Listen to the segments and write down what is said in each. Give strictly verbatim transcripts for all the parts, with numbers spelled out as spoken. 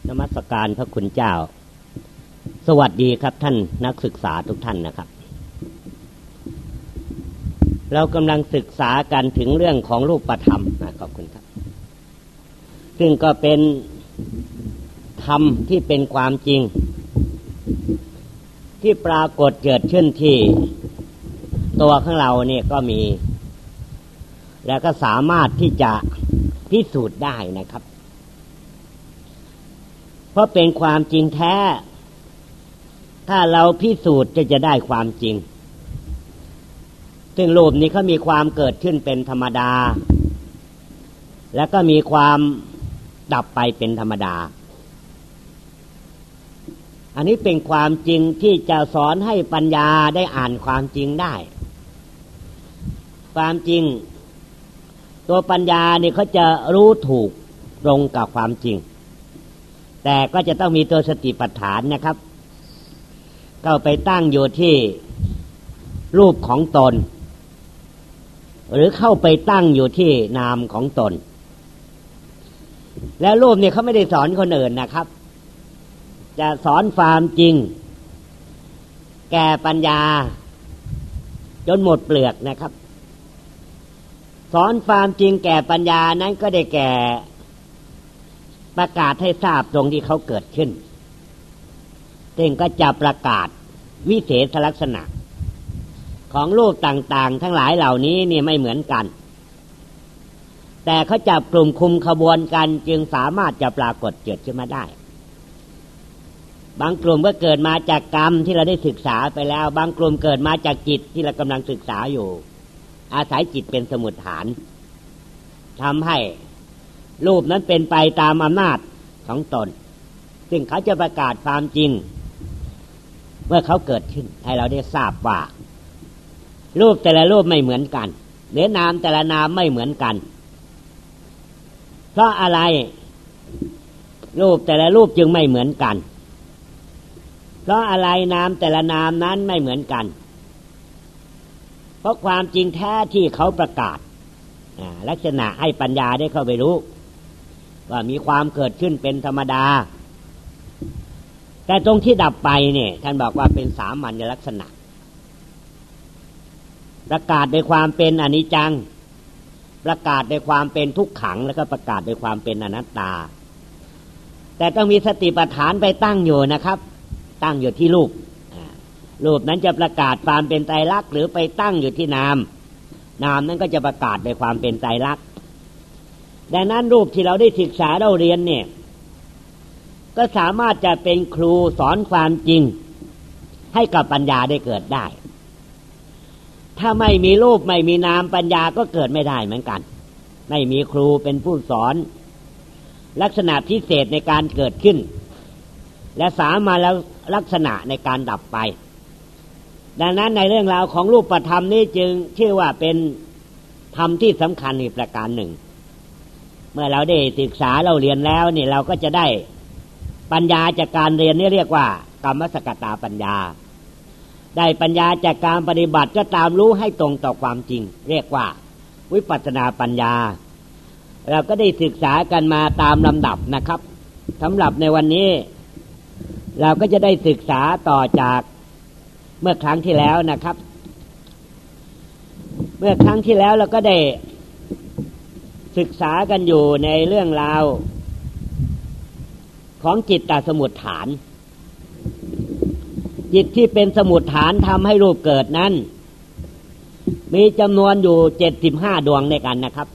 นมัสการพระคุณเจ้าสวัสดีครับท่านนักศึกษาทุกท่านนะครับเรากำลังศึกษากันถึงเรื่องของรูปธรรมนะขอบคุณครับซึ่งก็เป็นธรรมที่เป็นความจริงที่ปรากฏเกิดขึ้นที่ตัวของเราเนี่ยก็มีแล้วก็สามารถที่จะพิสูจน์ได้นะครับเพราะเป็นความจริงแท้ถ้าเราพิสูจน์จะจะได้ความจริงซึ่งรูปนี้เขามีความเกิดขึ้นเป็นธรรมดาแล้วก็มีความดับไปเป็นธรรมดาอันนี้เป็นความจริงที่จะสอนให้ปัญญาได้อ่านความจริงได้ความจริงตัวปัญญาเนี่ยเขาจะรู้ถูกตรงกับความจริงแต่ก็จะต้องมีตัวสติปัฏฐานนะครับก็ไปตั้งอยู่ที่รูปของตนหรือเข้าไปตั้งอยู่ที่นามของตนแล้วรูปเนี่ยเขาไม่ได้สอนคนอื่นนะครับจะสอนความจริงแก่ปัญญาจนหมดเปลือกนะครับสอนความจริงแก่ปัญญานั้นก็ได้แก่ประกาศให้ทราบตรงที่เขาเกิดขึ้นซึ่งก็จะประกาศวิเศษลักษณะของรูปต่างๆทั้งหลายเหล่านี้นี่ไม่เหมือนกันแต่เขาจับกลุ่มคุมขบวนกันจึงสามารถจะปรากฏเกิดขึ้นมาได้บางกลุ่มก็เกิดมาจากกรรมที่เราได้ศึกษาไปแล้วบางกลุ่มเกิดมาจากจิตที่เรากำลังศึกษาอยู่อาศัยจิตเป็นสมุฏฐานทำให้รูปนั้นเป็นไปตามอำนาจของตนซึ่งเขาจะประกาศความจริงเมื่อเขาเกิดขึ้นให้เราได้ทราบว่ารูปแต่ละรูปไม่เหมือนกันหรือนามแต่ละนามไม่เหมือนกันเพราะอะไรรูปแต่ละรูปจึงไม่เหมือนกันเพราะอะไรนามแต่ละนามนั้นไม่เหมือนกันเพราะความจริงแท้ที่เขาประกาศลักษณะให้ปัญญาได้เข้าไปรู้ว่ามีความเกิดขึ้นเป็นธรรมดาแต่ตรงที่ดับไปเนี่ยท่านบอกว่าเป็นสามัญลักษณะประกาศในความเป็นอนิจจังประกาศในความเป็นทุกขังแล้วก็ประกาศในความเป็นอนัตตาแต่ต้องมีสติปัฏฐานไปตั้งอยู่นะครับตั้งอยู่ที่รูปรูปนั้นจะประกาศความเป็นไตรลักษณ์หรือไปตั้งอยู่ที่นามนามนั้นก็จะประกาศในความเป็นไตรลักษณ์ดังนั้นรูปที่เราได้ศึกษาเราเรียนเนี่ยก็สามารถจะเป็นครูสอนความจริงให้กับปัญญาได้เกิดได้ถ้าไม่มีรูปไม่มีนามปัญญาก็เกิดไม่ได้เหมือนกันไม่มีครูเป็นผู้สอนลักษณะพิเศษในการเกิดขึ้นและสามัญลักษณะในการดับไปดังนั้นในเรื่องราวของรูปธรรมนี้จึงชื่อว่าเป็นธรรมที่สำคัญอีกประการหนึ่งเมื่อเราได้ศึกษาเราเรียนแล้วนี่เราก็จะได้ปัญญาจากการเรียนนี่เรียกว่ากรรมสกตาปัญญาได้ปัญญาจากการปฏิบัติก็ตามรู้ให้ตรงต่อความจริงเรียกว่าวิปัสสนาปัญญาเราก็ได้ศึกษากันมาตามลำดับนะครับสำหรับในวันนี้เราก็จะได้ศึกษาต่อจากเมื่อครั้งที่แล้วนะครับเมื่อครั้งที่แล้วเราก็ได้ศึกษากันอยู่ในเรื่องราวของจิตตสมุฏฐานจิตที่เป็นสมุฏฐานทำให้รูปเกิดนั้นมีจำนวนอยู่เจ็ดสิบห้าดวงในกันนะครับ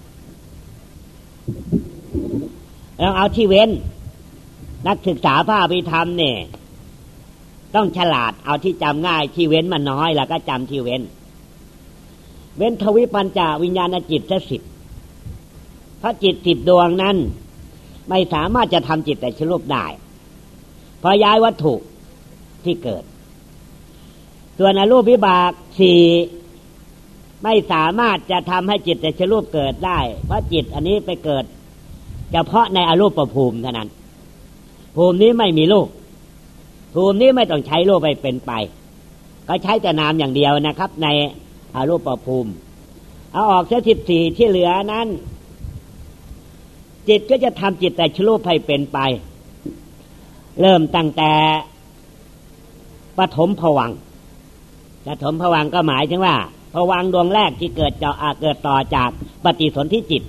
เราเอาที่เว้นนักศึกษาพระอภิธรรมเนี่ยต้องฉลาดเอาที่จำง่ายที่เว้นมันน้อยแล้วก็จำที่เว้นเว้นทวิปัญจวิญญาณจิตแค่สิบเพราะจิตสิบดวงนั้นไม่สามารถจะทำจิตแต่ชรูปได้เพราะย้ายวัตถุที่เกิดส่วนอรูปวิบากสี่ไม่สามารถจะทำให้จิตแต่ชรูปเกิดได้เพราะจิตอันนี้ไปเกิดเฉพาะในอรูปภูมิเท่านั้นภูมินี้ไม่มีรูปภูมินี้ไม่ต้องใช้รูปไปเป็นไปก็ใช้แต่นามอย่างเดียวนะครับในอรูปภูมิเอาออกเสียสิบสี่ที่เหลือนั้นจิตก็จะทำจิตแต่ชรูปให้เป็นไปเริ่มตั้งแต่ปฐมภวังค์ปฐมภวังค์ก็หมายถึงว่าภวังค์ดวงแรกที่เกิดจะเกิดต่อจากปฏิสนธิจิต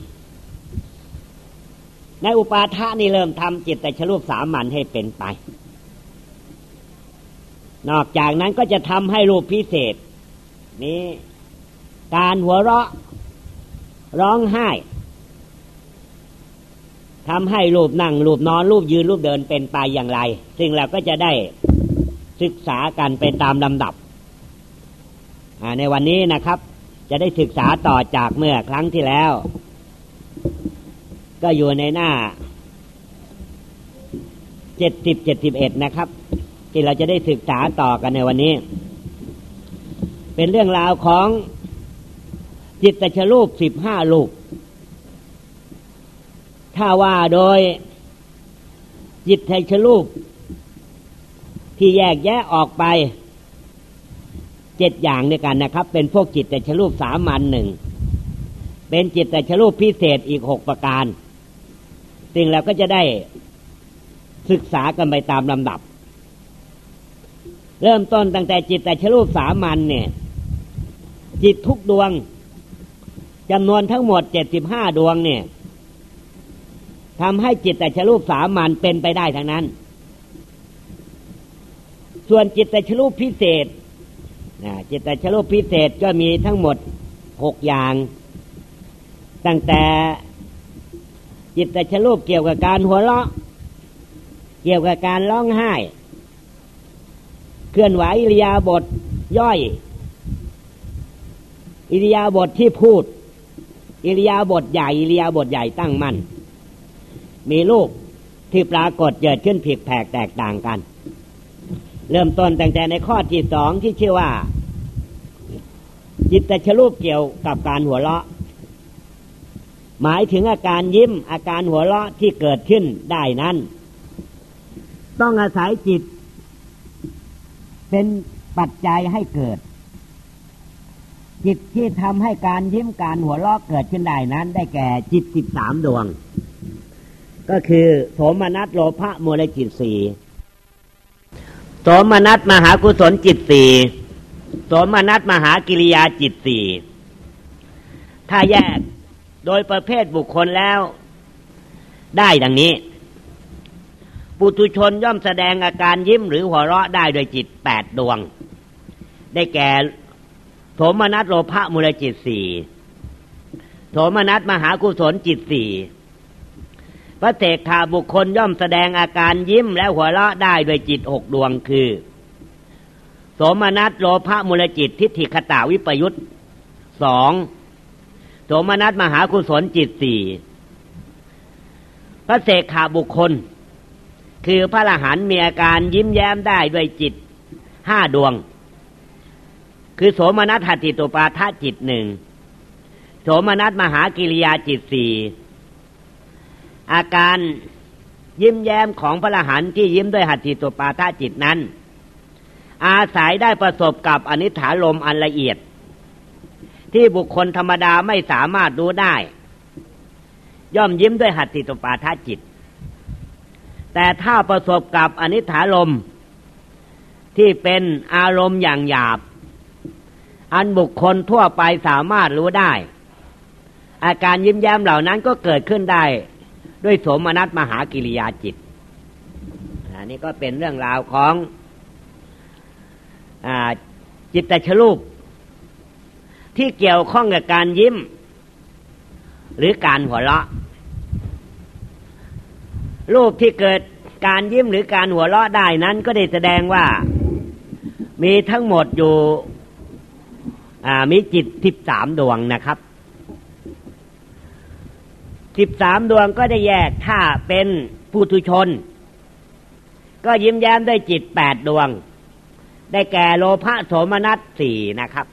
ในอุปาทะนี่เริ่มทำจิตแต่ชรูปสามัญให้เป็นไปนอกจากนั้นก็จะทำให้รูปพิเศษนี้การหัวเราะร้องไห้ทำให้รูปนั่งรูปนอนรูปยืนรูปเดินเป็นไปอย่างไรซึ่งเราก็จะได้ศึกษากันไปตามลำดับในวันนี้นะครับจะได้ศึกษาต่อจากเมื่อครั้งที่แล้วก็อยู่ในหน้าเจ็ดสิบ เจ็ดสิบเอ็ดนะครับที่เราจะได้ศึกษาต่อกันในวันนี้เป็นเรื่องราวของจิตตชรูปสิบห้ารูปถ้าว่าโดยจิตตชรูปที่แยกแยะออกไปเจ็ดอย่างด้วยกันนะครับเป็นพวกจิตตชรูปสามัญหนึ่งเป็นจิตตชรูปพิเศษอีกหกประการซึ่งเราก็จะได้ศึกษากันไปตามลำดับเริ่มต้นตั้งแต่จิตตชรูปสามัญเนี่ยจิตทุกดวงจำนวนทั้งหมดเจ็ดสิบห้าดวงเนี่ยทำให้จิตตชรูปสามัญเป็นไปได้ทั้งนั้นส่วนจิตตชรูปพิเศษนะจิตตชรูปพิเศษก็มีทั้งหมดหกอย่างตั้งแต่จิตตชรูปเกี่ยวกับการหัวเราะเกี่ยวกับการร้องไห้เคลื่อนไหวอิริยาบถย่อยอิริยาบถที่พูดอิริยาบถใหญ่อิริยาบถใหญ่ตั้งมั่นมีรูปที่ปรากฏเกิดขึ้นผิดแผกแตกต่างกันเริ่มต้นตั้งแต่ในข้อที่สองที่ชื่อว่าจิตตชรูปเกี่ยวกับการหัวเราะหมายถึงอาการยิ้มอาการหัวเราะที่เกิดขึ้นได้นั้นต้องอาศัยจิตเป็นปัจจัยให้เกิดจิตที่ทำให้การยิ้มการหัวเราะเกิดขึ้นได้นั้นได้แก่จิตสิบสามดวงก็คือโสมนัสโลภะโมหะจิตสี่โสมนัสมหากุศลจิตสี่โสมนัสมหากิริยาจิตสี่ถ้าแยกโดยประเภทบุคคลแล้วได้ดังนี้ปุถุชนย่อมแสดงอาการยิ้มหรือหัวเราะได้โดยจิตแปดดวงได้แก่โสมนัสโลภะโมหะจิตสี่โสมนัสมหากุศลจิตสี่พระเสกขาบุคคลย่อมแสดงอาการยิ้มและหัวเราะได้โดยจิตหกดวงคือโสมนัสโลภะโมหะจิตทิฏฐิคตาวิปยุตสองโสมนัสมหากุศลจิตสี่พระเสกขาบุคคลคือพระอรหันต์มีอาการยิ้มแย้มได้ด้วยจิตห้าดวงคือโสมนัสหัตถิตุปาทะจิตหนึ่งโสมนัสมหากิริยาจิตสี่อาการยิ้มแย้มของพระอรหันต์ที่ยิ้มด้วยหัตถิตุปาทะจิตนั้นอาศัยได้ประสบกับอนิถาลมอันละเอียดที่บุคคลธรรมดาไม่สามารถรู้ได้ย่อมยิ้มด้วยหัตถิตุปาทะจิตแต่ถ้าประสบกับอนิถาลมที่เป็นอารมณ์อย่างหยาบอันบุคคลทั่วไปสามารถรู้ได้อาการยิ้มแย้มเหล่านั้นก็เกิดขึ้นได้ด้วยโสมนัสมหากิริยาจิตอันนี้ก็เป็นเรื่องราวของอ่าจิตตชรูปที่เกี่ยวข้องกับการยิ้มหรือการหัวเราะรูปที่เกิดการยิ้มหรือการหัวเราะได้นั้นก็ได้แสดงว่ามีทั้งหมดอยู่อ่ามีจิตสิบสามดวงนะครับสิบสามดวงก็ได้แยกถ้าเป็นปุถุชนก็ยิ้มแย้มได้จิตแปดดวงได้แก่โลภะโสมนัสสี่นะครับ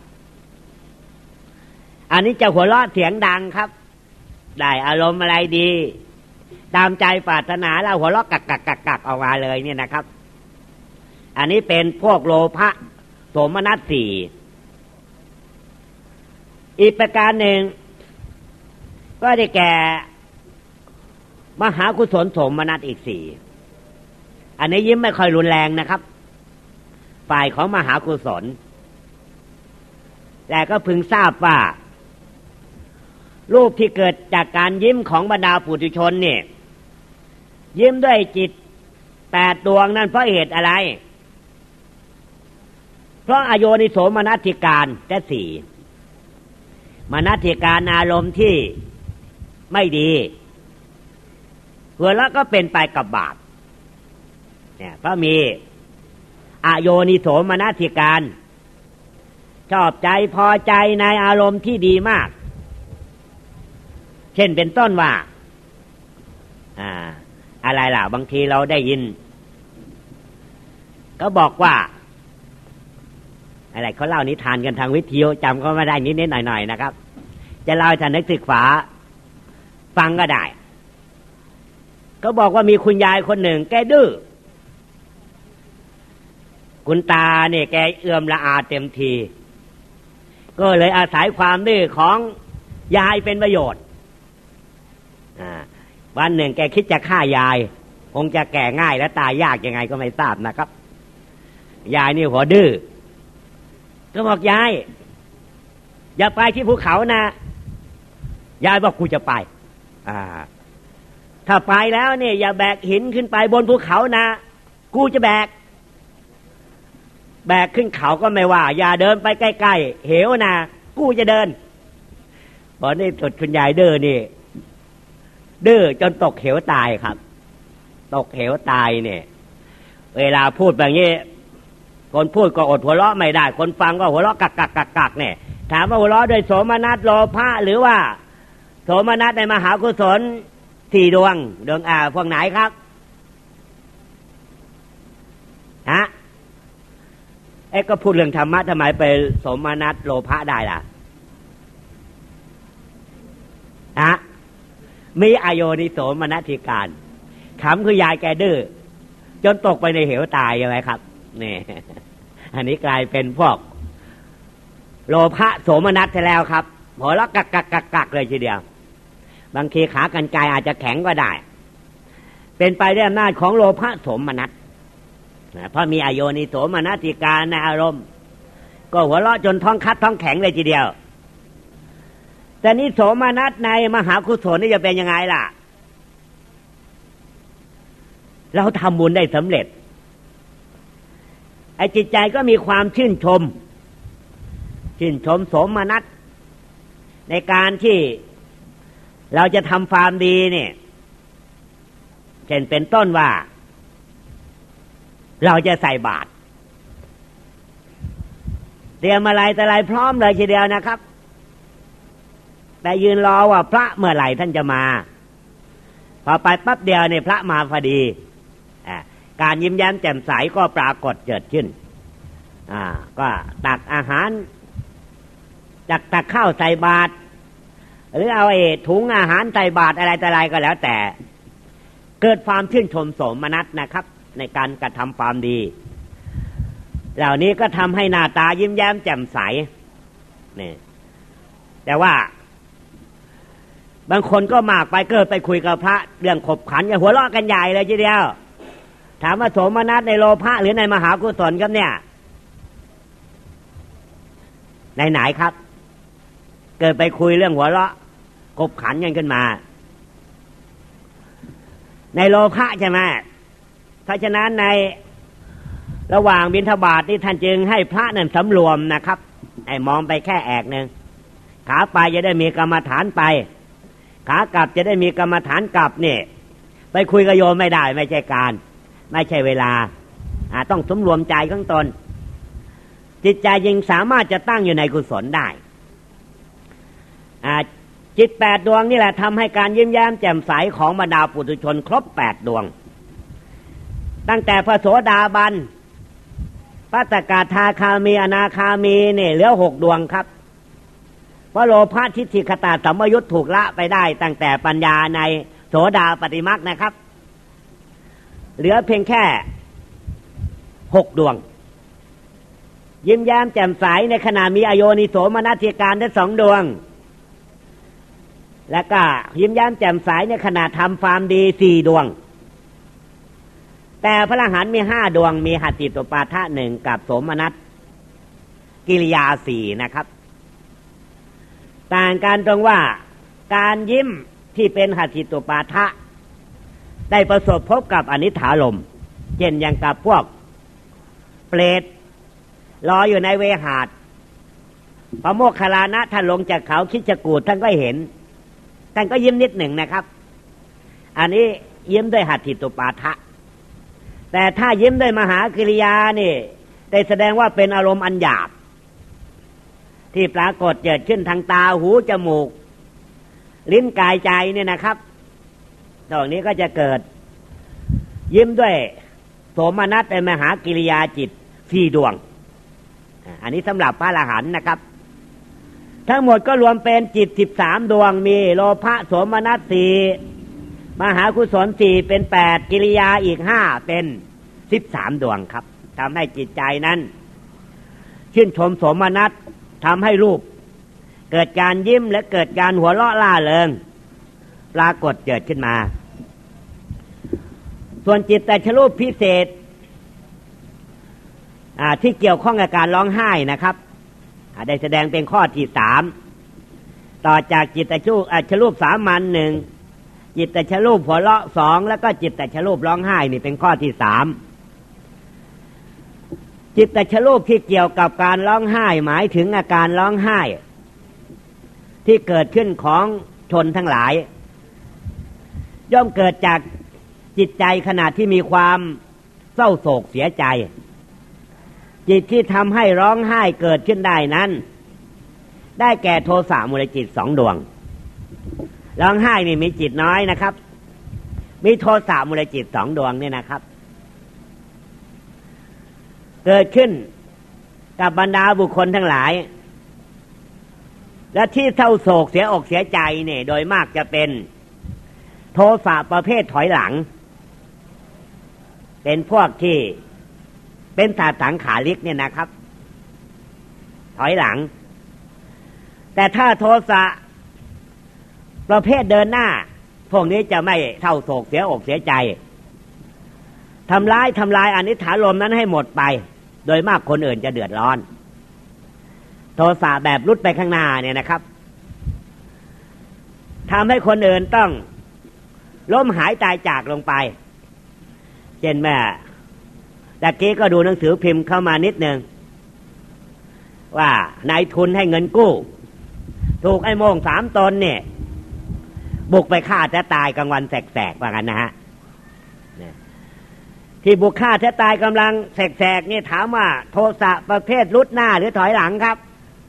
อันนี้จะหัวเราะเสียงดังครับได้อารมณ์อะไรดีตามใจปรารถนาแล้วหัวเราะกักกักกักกักออกมาเลยเนี่ยนะครับอันนี้เป็นพวกโลภะโสมนัสสี่อีกประการหนึ่งก็ได้แก่มหากุศลโสมนัสอีกสี่อันนี้ยิ้มไม่ค่อยรุนแรงนะครับฝ่ายของมหากุศลแต่ก็พึงทราบว่ารูปที่เกิดจากการยิ้มของบรรดาปุถุชนเนี่ยยิ้มด้วยจิตแปดดวงนั่นเพราะเหตุอะไรเพราะอโยนิโสมนสิการแต่สี่มนสิการอารมณ์ที่ไม่ดีหัวเราะก็เป็นไปกับบาปเนี่ยเพราะมีอโยนิโสมนสิการชอบใจพอใจในอารมณ์ที่ดีมากเช่นเป็นต้นว่าอ่าอะไรล่ะบางทีเราได้ยินก็บอกว่าอะไรเขาเล่านิทานกันทางวิทยุจำก็ไม่ได้นิดๆหน่อยๆนะครับจะเล่าให้ท่านนักศึกษาฟังก็ได้ก็บอกว่ามีคุณยายคนหนึ่งแกดื้อคุณตาเนี่ยแกเอื้อมละอาเต็มทีก็เลยอาศัยความดื้อของยายเป็นประโยชน์วันหนึ่งแกคิดจะฆ่ายายคงจะแก่ง่ายและตายยากยังไงก็ไม่ทราบนะครับยายนี่หัวดื้อก็บอกยายอย่าไปที่ภูเขานะยายบอกกูจะไปอ่าถ้าไปแล้วเนี่ยอย่าแบกหินขึ้นไปบนภูเขานะกูจะแบกแบกขึ้นเขาก็ไม่ว่าอย่าเดินไปใกล้ๆเหวนะกูจะเดินตอนนี้สุดคุณยายดื้อนี่ดื้อจนตกเหวตายครับตกเหวตายเนี่ยเวลาพูดแบบนี้คนพูดก็อดหัวเราะไม่ได้คนฟังก็หัวเราะกักกักกักกักเนี่ยถามว่าหัวเราะด้วยโสมนัสโลภะหรือว่าโสมนัสในมหากุศลสี่ดวงดวงอ่าพวกไหนครับฮะเอ๊ะก็พูดเรื่องธรรมะทำไมไปโสมนัสโลภะได้ล่ะฮะมีอโยนิโสมนสิการขำคือยายแกดื้อจนตกไปในเหวตายใช่ไหมครับนี่อันนี้กลายเป็นพวกโลภะโสมนัสไปแล้วครับหัวเราะกักกักกักกักเลยทีเดียวบางทีขากรรไกรอาจจะแข็งก็ได้เป็นไปด้วยอำนาจของโลภะโสมนัสเพราะมีอโยนิโสมนสิการในอารมณ์ก็หัวเราะจนท้องคัดท้องแข็งเลยทีเดียวแต่นี่โสมนัสในมหากุศลนี่จะเป็นยังไงล่ะเราทำบุญได้สำเร็จไอ้จิตใจก็มีความชื่นชมชื่นชมโสมนัสในการที่เราจะทำความดีเนี่ยเช่นเป็นต้นว่าเราจะใส่บาตรเตรียมอะไรแต่อะไรพร้อมเลยทีเดียวนะครับแต่ยืนรอว่าพระเมื่อไหร่ท่านจะมาพอไปปั๊บเดียวเนี่ยพระมาพอดีการยิ้มแย้มแจ่มใสก็ปรากฏเกิดขึ้นอ่าก็ตักอาหารจักตักข้าวใส่บาตรหรือเอาไอ้ถุงอาหารใส่บาตรอะไรแต่อะไรก็แล้วแต่เกิดความชื่นชมโสมนัสนะครับในการกระทำความดีเหล่านี้ก็ทำให้หน้าตายิ้มแย้มแจ่มใสนี่แต่ว่าบางคนก็มากไปเกิดไปคุยกับพระเรื่องขบขันอย่าหัวเราะกันใหญ่เลยทีเดียวถามว่าโสมนัสในโลภะหรือในมหากุศลครับเนี่ยไหนไหนครับเกิดไปคุยเรื่องหัวเราะขบขันกันขึ้นมาในโลภะใช่ไหมเพราะฉะนั้นในระหว่างบิณฑบาตนี่ท่านจึงให้พระนั่นสำรวมนะครับให้มองไปแค่แอกหนึ่งขาไปจะได้มีกรรมฐานไปขากลับจะได้มีกรรมฐานกลับเนี่ยไปคุยกับโยมไม่ได้ไม่ใช่การไม่ใช่เวลาต้องสำรวมใจข้างตนจิตใจยังสามารถจะตั้งอยู่ในกุศลได้จิตแปดดวงนี่แหละทำให้การยิ้มแย้มแจ่มใสของบรรดาปุถุชนครบแปดดวงตั้งแต่พระโสดาบันพระสกทาคามีอนาคามีเนี่ยเหลือหกดวงครับเพราะโลภะทิฏฐิคตาสัมมยุตถูกละไปได้ตั้งแต่ปัญญาในโสดาปฏิมรรคนะครับเหลือเพียงแค่หกดวงยิ้มแย้มแจ่มใสในขณะมีอโยนิโสมนสิการได้สองดวงแล้วก็ยิ้มแย้มแจ่มใสในขณะทำความดีสี่ดวงแต่พระอรหันต์มีห้าดวงมีหัตถิตุปาทะหนึ่งกับโสมนัสกิริยาสี่นะครับต่างกันตรงว่าการยิ้มที่เป็นหัตถิตุปาทะได้ประสบพบกับอนิถารมณ์เช่นอย่างกับพวกเปรตรออยู่ในเวหาฏพระโมคคัลลานะท่านลงจากเขาคิชกูฏท่านก็เห็นท่านก็ยิ้มนิดหนึ่งนะครับอันนี้ยิ้มด้วยหัตถิตุปาทะแต่ถ้ายิ้มด้วยมหากิริยานี่ได้แสดงว่าเป็นอารมณ์อันหยาบที่ปรากฏเกิดขึ้นทางตาหูจมูกลิ้นกายใจเนี่ยนะครับตรงนี้ก็จะเกิดยิ้มด้วยโสมนัสเป็นมหากิริยาจิตสี่ดวงอันนี้สำหรับพระอรหันต์นะครับทั้งหมดก็รวมเป็นจิตสิบสามดวงมีโลภะโสมนัสสี่มหากุศลสี่เป็นแปดกิริยาอีกห้าเป็นสิบสามดวงครับทำให้จิตใจนั้นชื่นชมโสมนัสทำให้รูปเกิดการยิ้มและเกิดการหัวเราะล่าเริงปรากฏเกิดขึ้นมาส่วนจิตแต่ชรูปพิเศษที่เกี่ยวข้องกับการร้องไห้นะครับได้แสดงเป็นข้อที่สามต่อจากจิตแต่ชรูปชรูปสามัญหนึ่งจิตแต่ชรูปหัวเราะสองแล้วก็จิตแต่ชรูปร้องไห้นี่เป็นข้อที่สามจิตแต่ชรูปที่เกี่ยวกับการร้องไห้หมายถึงอาการร้องไห้ที่เกิดขึ้นของชนทั้งหลายย่อมเกิดจากจิตใจขณะที่มีความเศร้าโศกเสียใจจิตที่ทำให้ร้องไห้เกิดขึ้นได้นั้นได้แก่โทสะมูลจิตสองดวงร้องไห้นี่มีจิตน้อยนะครับมีโทสะมูลจิตสองดวงเนี่ยนะครับเกิดขึ้นกับบรรดาบุคคลทั้งหลายและที่เศร้าโศกเสียอกเสียใจเนี่ยโดยมากจะเป็นโทสะประเภทถอยหลังเป็นพวกที่เป็นธาตุสังขาริกเนี่ยนะครับถอยหลังแต่ถ้าโทสะประเภทเดินหน้าพวกนี้จะไม่เศร้าโศกเสียอกเสียใจทำร้ายทำลายอนิถารมณ์นั้นให้หมดไปโดยมากคนอื่นจะเดือดร้อนโทสะแบบรุดไปข้างหน้าเนี่ยนะครับทำให้คนอื่นต้องล้มหายตายจากลงไปเช่นแม่ตะกี้ก็ดูหนังสือพิมพ์เข้ามานิดนึงว่านายทุนให้เงินกู้ถูกไอ้โม่งสามตนเนี่ยบุกไปฆ่าจะตายกลางวันแสกๆว่ากันนะฮะที่บุกฆ่าจะตายกำลังแสกๆนี่ถามว่าโทสะประเภทลุดหน้าหรือถอยหลังครับ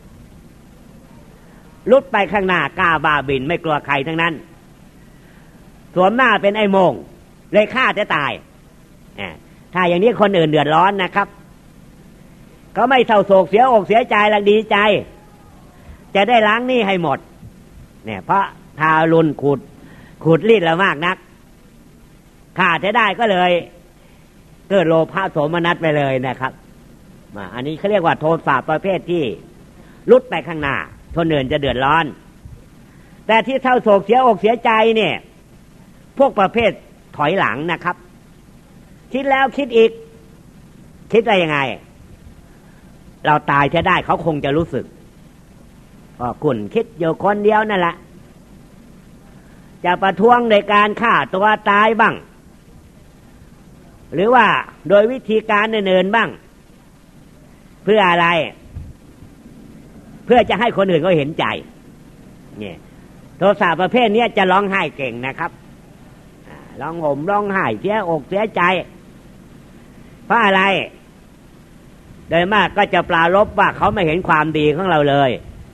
ลุดไปข้างหน้ากล้าบ้าบินไม่กลัวใครทั้งนั้นสวมหน้าเป็นไอ้โม่งเลยฆ่าจะตายถ้าอย่างนี้คนอื่นเดือดร้อนนะครับเขาไม่เศร้าโศกเสียอกเสียใจและดีใจจะได้ล้างหนี้ให้หมดเนี่ยเพราะทารุณขูดขูดรีดเรามากนักขาดจะได้ก็เลยเกิดโลภะโสมนัสไปเลยนะครับอันนี้เขาเรียกว่าโทสะประเภทที่ลุดไปข้างหน้าคนอื่นจะเดือดร้อนแต่ที่เศร้าโศกเสียอกเสียใจเนี่ยพวกประเภทถอยหลังนะครับคิดแล้วคิดอีกคิดได้ยังไงเราตายจะได้เขาคงจะรู้สึกก็คุณคิดอยู่คนเดียวนั่นแหละจะประท้วงในการฆ่าตัวตายบ้างหรือว่าโดยวิธีการอื่นๆบ้างเพื่ออะไรเพื่อจะให้คนอื่นเขาเห็นใจเนี่ยโทสะประเภทนี้จะร้องไห้เก่งนะครับร้องห่มร้องไห้เสียอกเสียใจเพราะอะไรโดยมากก็จะปรารภว่าเขาไม่เห็นความดีของเราเลย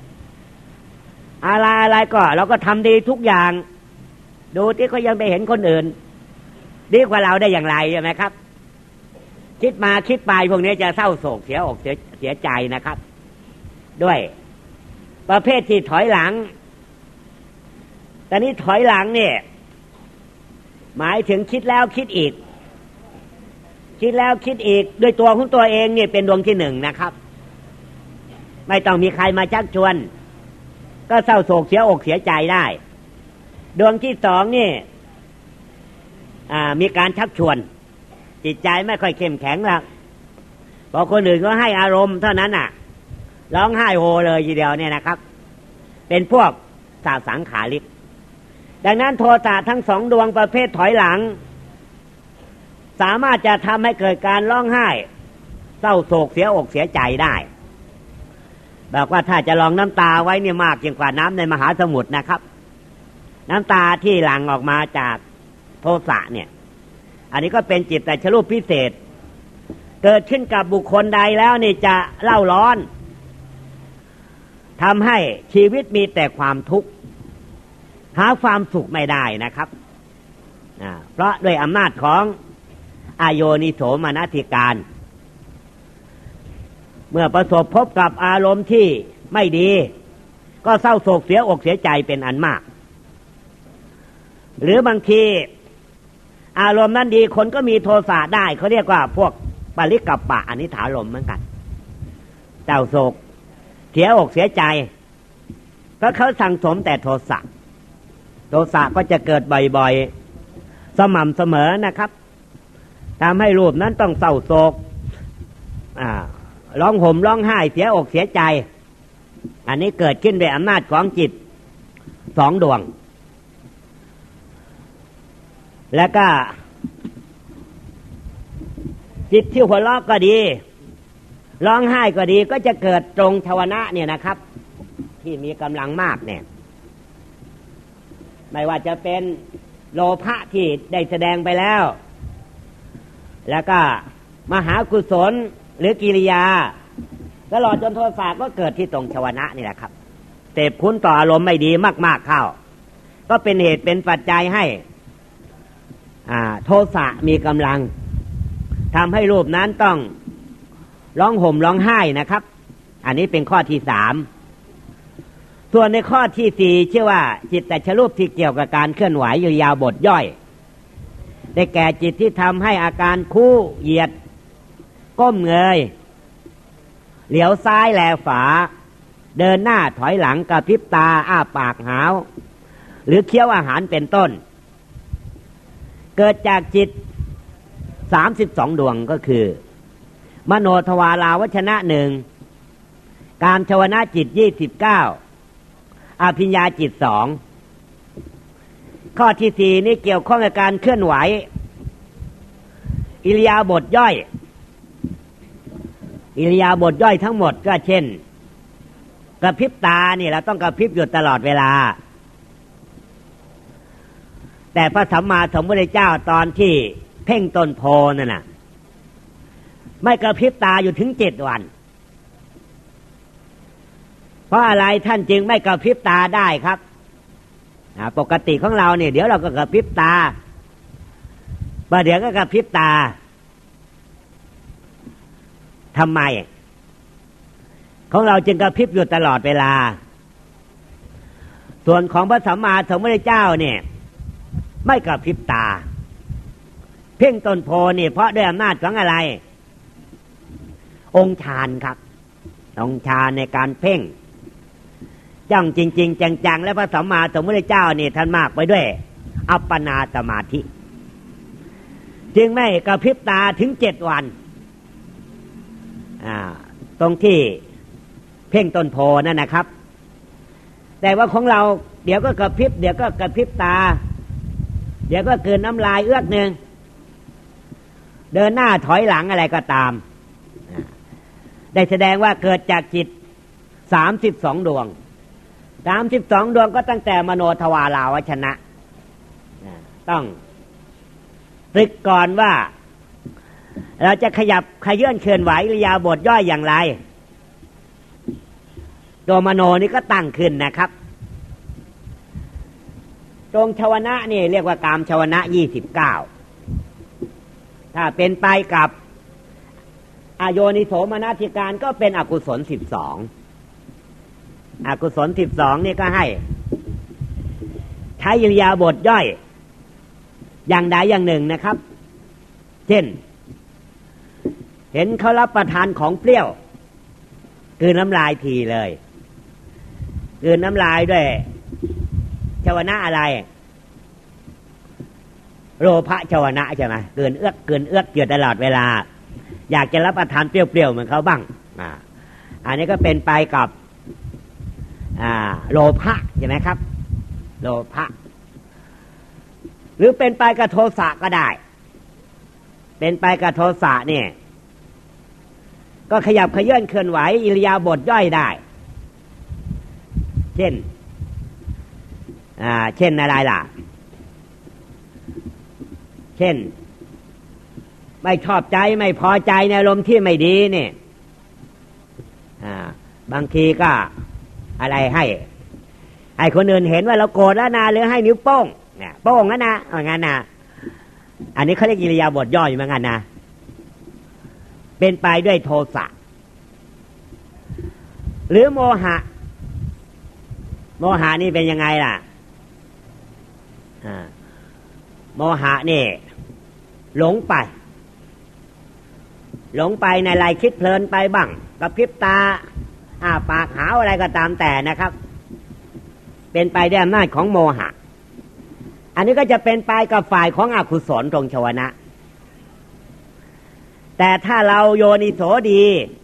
อะไรอะไรก็เราก็ทำดีทุกอย่างดูที่เขายังไปเห็นคนอื่นดีกว่าเราได้อย่างไรใช่ไหมครับคิดมาคิดไปพวกนี้จะเศร้าโศกเสียอกเสียเสียใจนะครับด้วยประเภทที่ถอยหลังแต่นี้ถอยหลังเนี่ยหมายถึงคิดแล้วคิดอีกคิดแล้วคิดอีกด้วยตัวของตัวเองเนี่ยเป็นดวงที่หนึ่งนะครับไม่ต้องมีใครมาชักชวนก็เศร้าโศกเสียอกเสียใจได้ดวงที่สองนี่มีการชักชวนจิตใจไม่ค่อยเข้มแข็งหรอกพอคนอื่นก็ให้อารมณ์เท่านั้นน่ะร้องไห้โฮเลยทีเดียวเนี่ยนะครับเป็นพวกสาสังขาริกดังนั้นโทสะทั้งสองดวงประเภทถอยหลังสามารถจะทำให้เกิดการร้องไห้เศร้าโศกเสียอกเสียใจได้บอกว่าถ้าจะลองน้ำตาไว้เนี่ยมากยิ่งกว่าน้ำในมหาสมุทรนะครับน้ำตาที่หลั่งออกมาจากโทสะเนี่ยอันนี้ก็เป็นจิตแต่ชรูปพิเศษเกิดขึ้นกับบุคคลใดแล้วนี่จะเล่าร้อนทำให้ชีวิตมีแต่ความทุกข์หาความสุขไม่ได้นะครับเพราะด้วยอำนาจของอโยนิโสมนสิการเมื่อประสบพบกับอารมณ์ที่ไม่ดีก็เศร้าโศกเสียอกเสียใจเป็นอันมากหรือบางทีอารมณ์นั้นดีคนก็มีโทสะได้เขาเรียกว่าพวกปริกัปปะอนิถารมณ์เหมือนกันเศร้าโศกเสียอกเสียใจเพราะเขาสั่งสมแต่โทสะโทสะก็จะเกิดบ่อยๆสม่ำเสมอนะครับทำให้รูปนั้นต้องเศร้าโศกอ่าร้องห่มร้องไห้เสียอกเสียใจอันนี้เกิดขึ้นด้วยอำนาจของจิตสองดวงแล้วก็จิตที่หัวเราะก็ดีร้องไห้ก็ดีก็จะเกิดตรงชวนะเนี่ยนะครับที่มีกำลังมากเนี่ยไม่ว่าจะเป็นโลภะที่ได้แสดงไปแล้วแล้วก็มหากุศลหรือกิริยาตลอดจนโทสะก็เกิดที่ตรงชวนะนี่แหละครับเสพคุ้นต่ออารมณ์ไม่ดีมากๆเข้าก็เป็นเหตุเป็นปัจจัยให้อ่าโทสะมีกำลังทำให้รูปนั้นต้องร้องห่มร้องไห้นะครับอันนี้เป็นข้อที่สามส่วนในข้อที่สี่ชื่อว่าจิตตชรูปที่เกี่ยวกับการเคลื่อนไหวอยู่ยาวบทย่อยได้แก่จิตที่ทำให้อาการคู่เหยียดก้มเงยเหลียวซ้ายแลฝาเดินหน้าถอยหลังกระพริบตาอ้าปากหาวหรือเคี้ยวอาหารเป็นต้นเกิดจากจิตสามสิบสองดวงก็คือมโนทวาราวชนะหนึ่งกามชวนะจิตยี่สิบเก้าอภิญญาจิตสองข้อที่สี่นี่เกี่ยวข้องกับการเคลื่อนไหวอิริยาบถย่อยอิริยาบถย่อยทั้งหมดก็เช่นกระพริบตานี่เราต้องกระพริบอยู่ตลอดเวลาแต่พระสัมมาสัมพุทธเจ้าตอนที่เพ่งต้นโพนั่นน่ะไม่กระพริบตาอยู่ถึงเจ็ดวันเพราะอะไรท่านจึงไม่กระพริบตาได้ครับปกติของเราเนี่ยเดี๋ยวเราก็กระพริบตาประเดี๋ยวก็กระพริบตาทำไมของเราจึงกระพริบอยู่ตลอดเวลาส่วนของพระสัมมาสัมพุทธเจ้าเนี่ยไม่กระพริบตาเพ่งต้นโพนี่เพราะด้วยอำนาจของอะไรองค์ฌานครับองค์ฌานในการเพ่งจ้องจริงๆจังๆและพระสัมมาสัมพุทธเจ้านี่ท่านมากไปด้วยอัปปนาสมาธิจึงไม่กระพริบตาถึงเจ็ดวันอ่าตรงที่เพ่งต้นโพนั่นนะครับแต่ว่าของเราเดี๋ยวก็กระพริบเดี๋ยวก็กระพริบตาเดี๋ยวก็กลืนน้ำลายเอื้อกนึงเดินหน้าถอยหลังอะไรก็ตามได้แสดงว่าเกิดจากจิตสามสิบสองดวงสามสิบสองดวงก็ตั้งแต่มโนทวาราวชนะต้องตรึกก่อนว่าเราจะขยับขยื่นเคลื่อนไหวอิริยาบถย่อยอย่างไรตัวมโนนี่ก็ตั้งขึ้นนะครับตรงชวนะนี่เรียกว่ากามชวนะยี่สิบเก้าถ้าเป็นไปกับอโยนิโสมนสิการก็เป็นอกุศลสิบสองอกุศลสิบสองนี่ก็ให้ใช้อิริยาบถย่อยอย่างใดอย่างหนึ่งนะครับเช่นเห็นเขารับประทานของเปรี้ยวกลืนน้ำลายทีเลยกลืนน้ำลายด้วยชวนะอะไรโลภะชวนะใช่ไหมเกินเอื้อกเกินเอื้อกอยู่ตลอดเวลาอยากจะรับประทานเปรี้ยวๆเหมือนเขาบ้างอ่าอันนี้ก็เป็นไปกับอ่าโลภะใช่ไหมครับโลภะหรือเป็นไปกับโทสะก็ได้เป็นไปกับโทสะเนี่ยก็ขยับเขยื้อนเคลื่อนไหวอิริยาบถย่อยได้เช่นอ่าเช่นอะไรล่ะเช่นไม่ชอบใจไม่พอใจในอารมณ์ที่ไม่ดีเนี่ยอ่าบางทีก็อะไรให้ให้คนอื่นเห็นว่าเราโกรธแล้วนะหรือให้นิ้วโป้งเนี่ยโป้งนะนะอย่างนั้นนะอันนี้เขาเรียกอิริยาบถย่อยเหมือนกันนะเป็นไปด้วยโทสะหรือโมหะโมหะนี่เป็นยังไงล่ะอ่าโมหะนี่หลงไปหลงไปในอะไรคิดเพลินไปบ้างกระพริบตาอ้าปากหาวอะไรก็ตามแต่นะครับเป็นไปด้วยอำนาจของโมหะอันนี้ก็จะเป็นไปกับฝ่ายของอกุศลตรงชวนะแต่ถ้าเราโยนิโสดี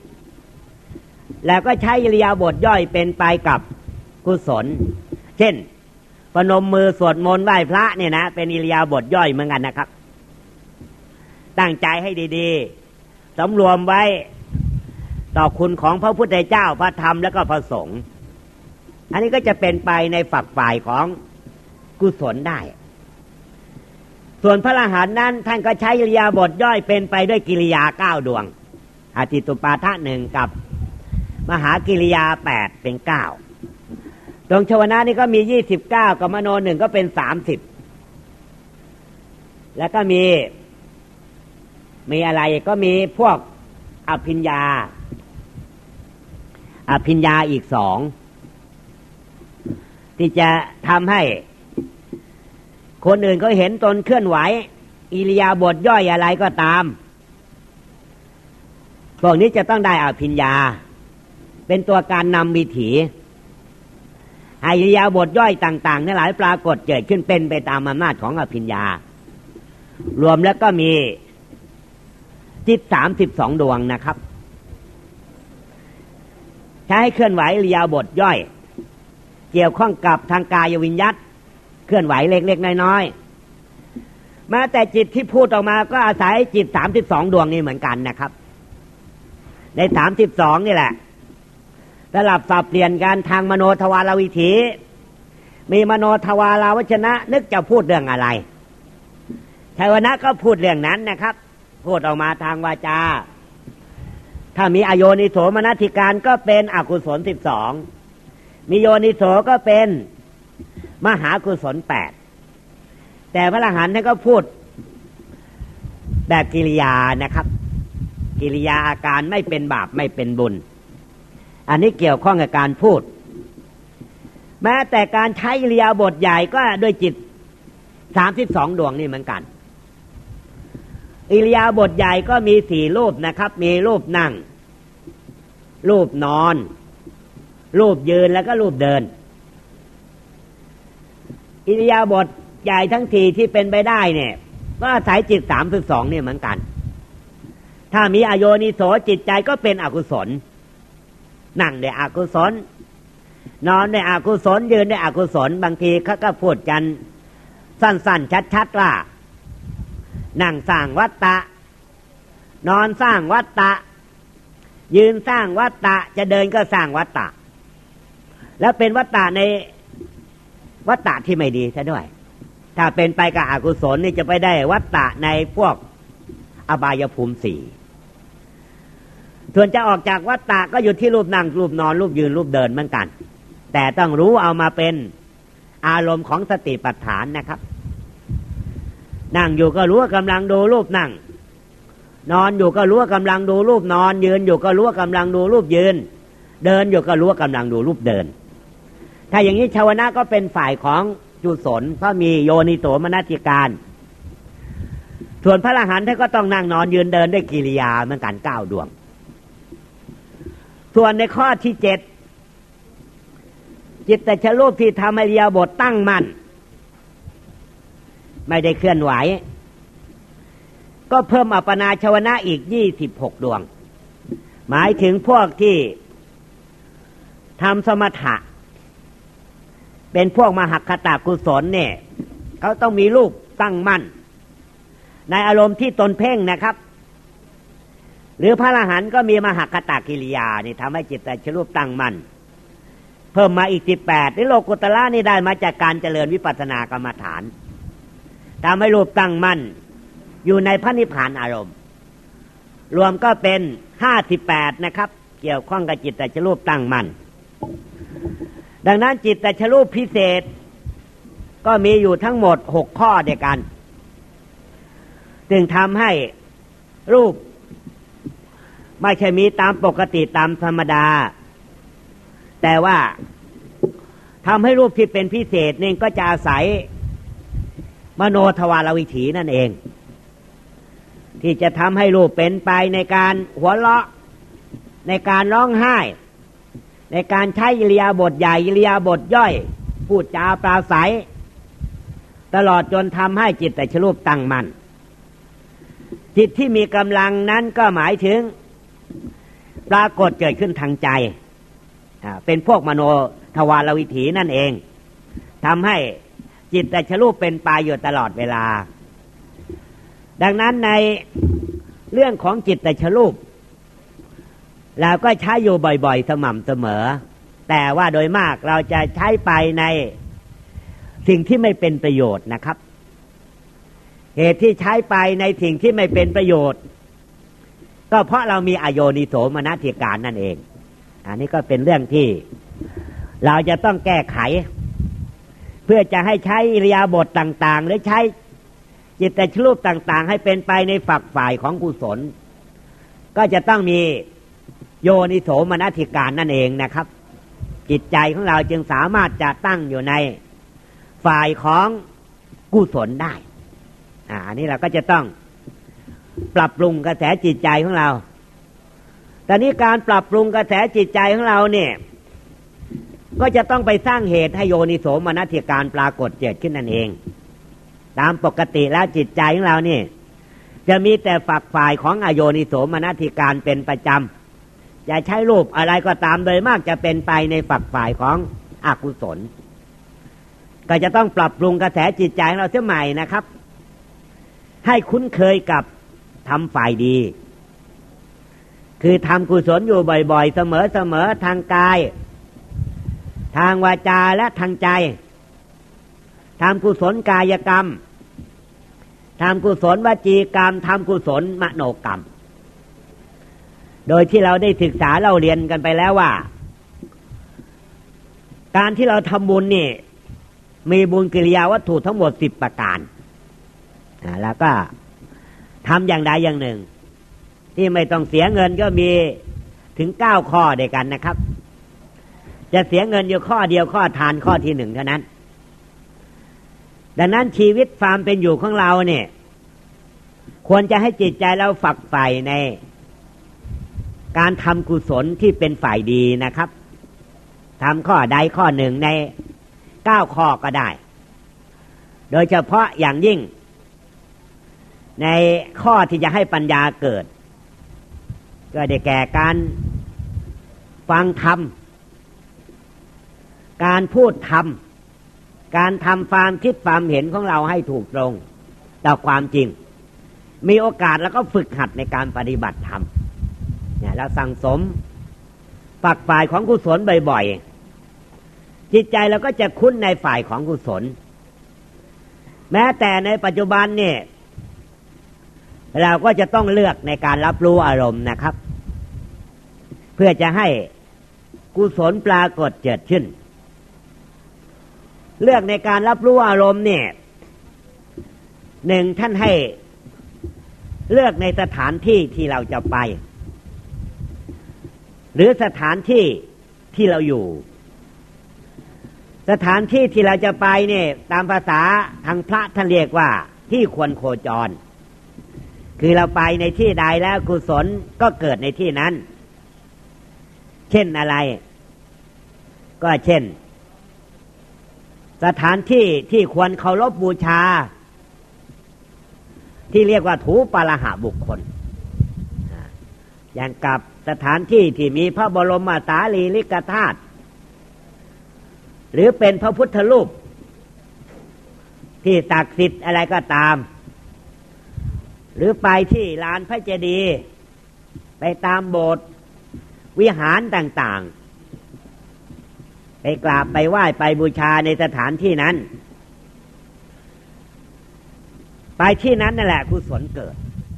แล้วก็ใช้อิริยาบถย่อยเป็นไปกับกุศลเช่นพนมมือสวดมนต์ไหว้พระเนี่ยนะเป็นอิริยาบถย่อยเหมือนกันนะครับตั้งใจให้ดีๆสำรวมไว้ต่อคุณของพระพุทธเจ้าพระธรรมแล้วก็พระสงฆ์อันนี้ก็จะเป็นไปในฝักฝ่ายของกุศลได้ส่วนพระอรหันต์นั้นท่านก็ใช้อิริยาบถย่อยเป็นไปด้วยกิริยาเก้าดวงอาทิตุปาทะหนึ่งกับมหากิริยาแปดเป็นเก้าตรงชวนะนี่ก็มียี่สิบเก้ากับมโนหนึ่งก็เป็นสามสิบแล้วก็มีมีอะไรก็มีพวกอภิญญาอภิญญาอีกสองที่จะทำให้คนอื่นเขาเห็นตนเคลื่อนไหวอิริยาบถย่อยอะไรก็ตามพวกนี้จะต้องได้อภิญญาเป็นตัวการนำวิถีอิริยาบถย่อยต่างๆทั้งหลายปรากฏเกิดขึ้นเป็นไปตามอำนาจของอภิญญารวมแล้วก็มีจิตสามสิบสองดวงนะครับใช้ให้เคลื่อนไหวอิริยาบถย่อยเกี่ยวข้องกับทางกายวิญญัตเคลื่อนไหวเล็กๆน้อยๆแม้แต่จิตที่พูดออกมาก็อาศัยจิตสามสิบสองดวงนี้เหมือนกันนะครับในสามสิบสองนี่แหละสลับสับเปลี่ยนกันทางมโนทวารวิถีมีมโนทวาราวชนะนึกจะพูดเรื่องอะไรชัยวนะก็พูดเรื่องนั้นนะครับพูดออกมาทางวาจาถ้ามีอโยนิโสมนสิการก็เป็นอกุศลสิบสองมีโยนิโสก็เป็นมหากุศลแปดแต่พระอรหันต์ท่านก็พูดแบบกิริยานะครับกิริยาอาการไม่เป็นบาปไม่เป็นบุญอันนี้เกี่ยวข้องกับการพูดแม้แต่การใช้อิริยาบถใหญ่ก็ด้วยจิตสามสิบสองดวงนี่เหมือนกันอิริยาบถใหญ่ก็มีสี่รูปนะครับมีรูปนั่งรูปนอนรูปยืนแล้วก็รูปเดินอิริยาบถใหญ่ทั้งทีที่เป็นไปได้เนี่ยก็อาศัยจิตสามสิบสองเนี่ยเหมือนกันถ้ามีอโยนิโสจิตใจก็เป็นอกุศลนั่งด้วยอกุศลนอนด้วยอกุศลยืนด้วยอกุศลบางทีเขาก็พูดกันสั้นๆชัดๆว่านั่งสร้างวัตตะนอนสร้างวัตตะยืนสร้างวัตตะจะเดินก็สร้างวัตตะแล้วเป็นวัตตะในวัตตะที่ไม่ดีซะด้วยถ้าเป็นไปกับอกุศลนี่จะไปได้วัตตะในพวกอบายภูมิสี่ส่วนจะออกจากวัตตะก็อยู่ที่รูปนั่งรูปนอนรูปยืนรูปเดินเหมือนกันแต่ต้องรู้เอามาเป็นอารมณ์ของสติปัฏฐานนะครับนั่งอยู่ก็รู้ว่ากำลังดูรูปนั่งนอนอยู่ก็รู้ว่ากำลังดูรูปนอนยืนอยู่ก็รู้ว่ากำลังดูรูปยืนเดินอยู่ก็รู้ว่ากำลังดูรูปเดินถ้าอย่างนี้ชาวนะก็เป็นฝ่ายของกุศลเพราะมีโยนิโสมนสิการส่วนพระอรหันต์ท่านก็ต้องนั่งนอนยืนเดินด้วยกิริยาเหมือนกันเก้าดวงส่วนในข้อที่เจ็ดจิตตชรูปที่ทำอิริยาบถตั้งมั่นไม่ได้เคลื่อนไหวก็เพิ่มอัปปนาชวนะอีกยี่สิบหกดวงหมายถึงพวกที่ทำสมถะเป็นพวกมหคตกุศลเนี่ยเขาต้องมีรูปตั้งมั่นในอารมณ์ที่ตนเพ่งนะครับหรือพระอรหันต์ก็มีมหคตกิริยานี่ทำให้จิตแต่ชรูปตั้งมั่นเพิ่มมาอีกสิบแปดที่โลกุตละนี่ได้มาจากการเจริญวิปัสสนากรรมฐานทำให้รูปตั้งมั่นอยู่ในพระนิพพานอารมณ์รวมก็เป็นห้าสิบแปดนะครับเกี่ยวข้องกับจิตแต่ชรูปตั้งมั่นดังนั้นจิตแต่ชรูปพิเศษก็มีอยู่ทั้งหมดหกข้อเดียวกันจึงทำให้รูปไม่ใช่มีตามปกติตามธรรมดาแต่ว่าทำให้รูปที่เป็นพิเศษนี่ก็จะอาศัยมโนทวารวิถีนั่นเองที่จะทำให้รูปเป็นไปในการหัวเราะในการร้องไห้ในการใช้อิริยาบถใหญ่อิริยาบถย่อยพูดจาปราศัยตลอดจนทำให้จิตแต่ชรูปตั้งมั่นจิตที่มีกำลังนั้นก็หมายถึงปรากฏเกิดขึ้นทางใจเป็นพวกมโนทวารวิถีนั่นเองทำให้จิตแต่ชรูปเป็นไปอยู่ตลอดเวลาดังนั้นในเรื่องของจิตแต่ชรูปเราก็ใช้อยู่บ่อยๆสม่ำเสมอแต่ว่าโดยมากเราจะใช้ไปในสิ่งที่ไม่เป็นประโยชน์นะครับเหตุที่ใช้ไปในสิ่งที่ไม่เป็นประโยชน์ก็เพราะเรามีอโยนิโสมนสิการนั่นเองอันนี้ก็เป็นเรื่องที่เราจะต้องแก้ไขเพื่อจะให้ใช้อิริยาบถต่างๆหรือใช้จิตแต่ชรูปต่างๆให้เป็นไปในฝักฝ่ายของกุศลก็จะต้องมีโยนิโสมนสิการนั่นเองนะครับจิตใจของเราจึงสามารถจะตั้งอยู่ในฝ่ายของกุศลได้อ่าอันนี้เราก็จะต้องปรับปรุงกระแสจิตใจของเราตอนนี้การปรับปรุงกระแสจิตใจของเราเนี่ยก็จะต้องไปสร้างเหตุให้โยนิโสมนสิการปรากฏเกิดขึ้นนั่นเองตามปกติแล้วจิตใจของเรานี่จะมีแต่ฝักฝ่ายของอโยนิโสมนสิการเป็นประจำจะใช้รูปอะไรก็ตามโดยมากจะเป็นไปในฝักฝ่ายของอกุศลก็จะต้องปรับปรุงกระแสจิตใจของเราเสียใหม่นะครับให้คุ้นเคยกับทำฝ่ายดีคือทำกุศลอยู่บ่อยๆเสมอๆทางกายทางวาจาและทางใจทำกุศลกายกรรมทำกุศลวจีกรรมทำกุศลมโนกรรมโดยที่เราได้ศึกษาเราเรียนกันไปแล้วว่าการที่เราทำบุญนี่มีบุญกิริยาวัตถุทั้งหมดสิบประการแล้วก็ทำอย่างใดอย่างหนึ่งที่ไม่ต้องเสียเงินก็มีถึงเก้าข้อเดียวกันนะครับจะเสียเงินอยู่ข้อเดียวข้อทานข้อที่หนึ่งเท่านั้นดังนั้นชีวิตความเป็นอยู่ของเราเนี่ยควรจะให้จิตใจเราฝักใฝ่ในการทำกุศลที่เป็นฝ่ายดีนะครับทำข้อใดข้อหนึ่งในเก้าข้อก็ได้โดยเฉพาะอย่างยิ่งในข้อที่จะให้ปัญญาเกิดก็ได้แก่การฟังธรรมการพูดธรรมการทำความคิดความเห็นของเราให้ถูกตรงต่อความจริงมีโอกาสแล้วก็ฝึกหัดในการปฏิบัติธรรมเนี่ยเราสั่งสมฝักฝ่ายของกุศลบ่อยๆจิตใจเราก็จะคุ้นในฝ่ายของกุศลแม้แต่ในปัจจุบันเนี่ยเราก็จะต้องเลือกในการรับรู้อารมณ์นะครับเพื่อจะให้กุศลปรากฏเกิดขึ้นเลือกในการรับรู้อารมณ์เนี่ยหนึ่งท่านให้เลือกในสถานที่ที่เราจะไปหรือสถานที่ที่เราอยู่สถานที่ที่เราจะไปเนี่ยตามภาษาทางพระท่านเรียกว่าที่ควรโคจรคือเราไปในที่ใดแล้วกุศลก็เกิดในที่นั้นเช่นอะไรก็เช่นสถานที่ที่ควรเคารพบูชาที่เรียกว่าถูปาระหะบุคคลอย่างกับสถานที่ที่มีพระบรมสารีริกธาตุหรือเป็นพระพุทธรูปที่ศักดิ์สิทธิ์อะไรก็ตามหรือไปที่ลานพระเจดีย์ไปตามโบสถ์วิหารต่างๆไปกราบไปไหว้ไปบูชาในสถานที่นั้นไปที่นั้นนั่นแหละกุศลเกิด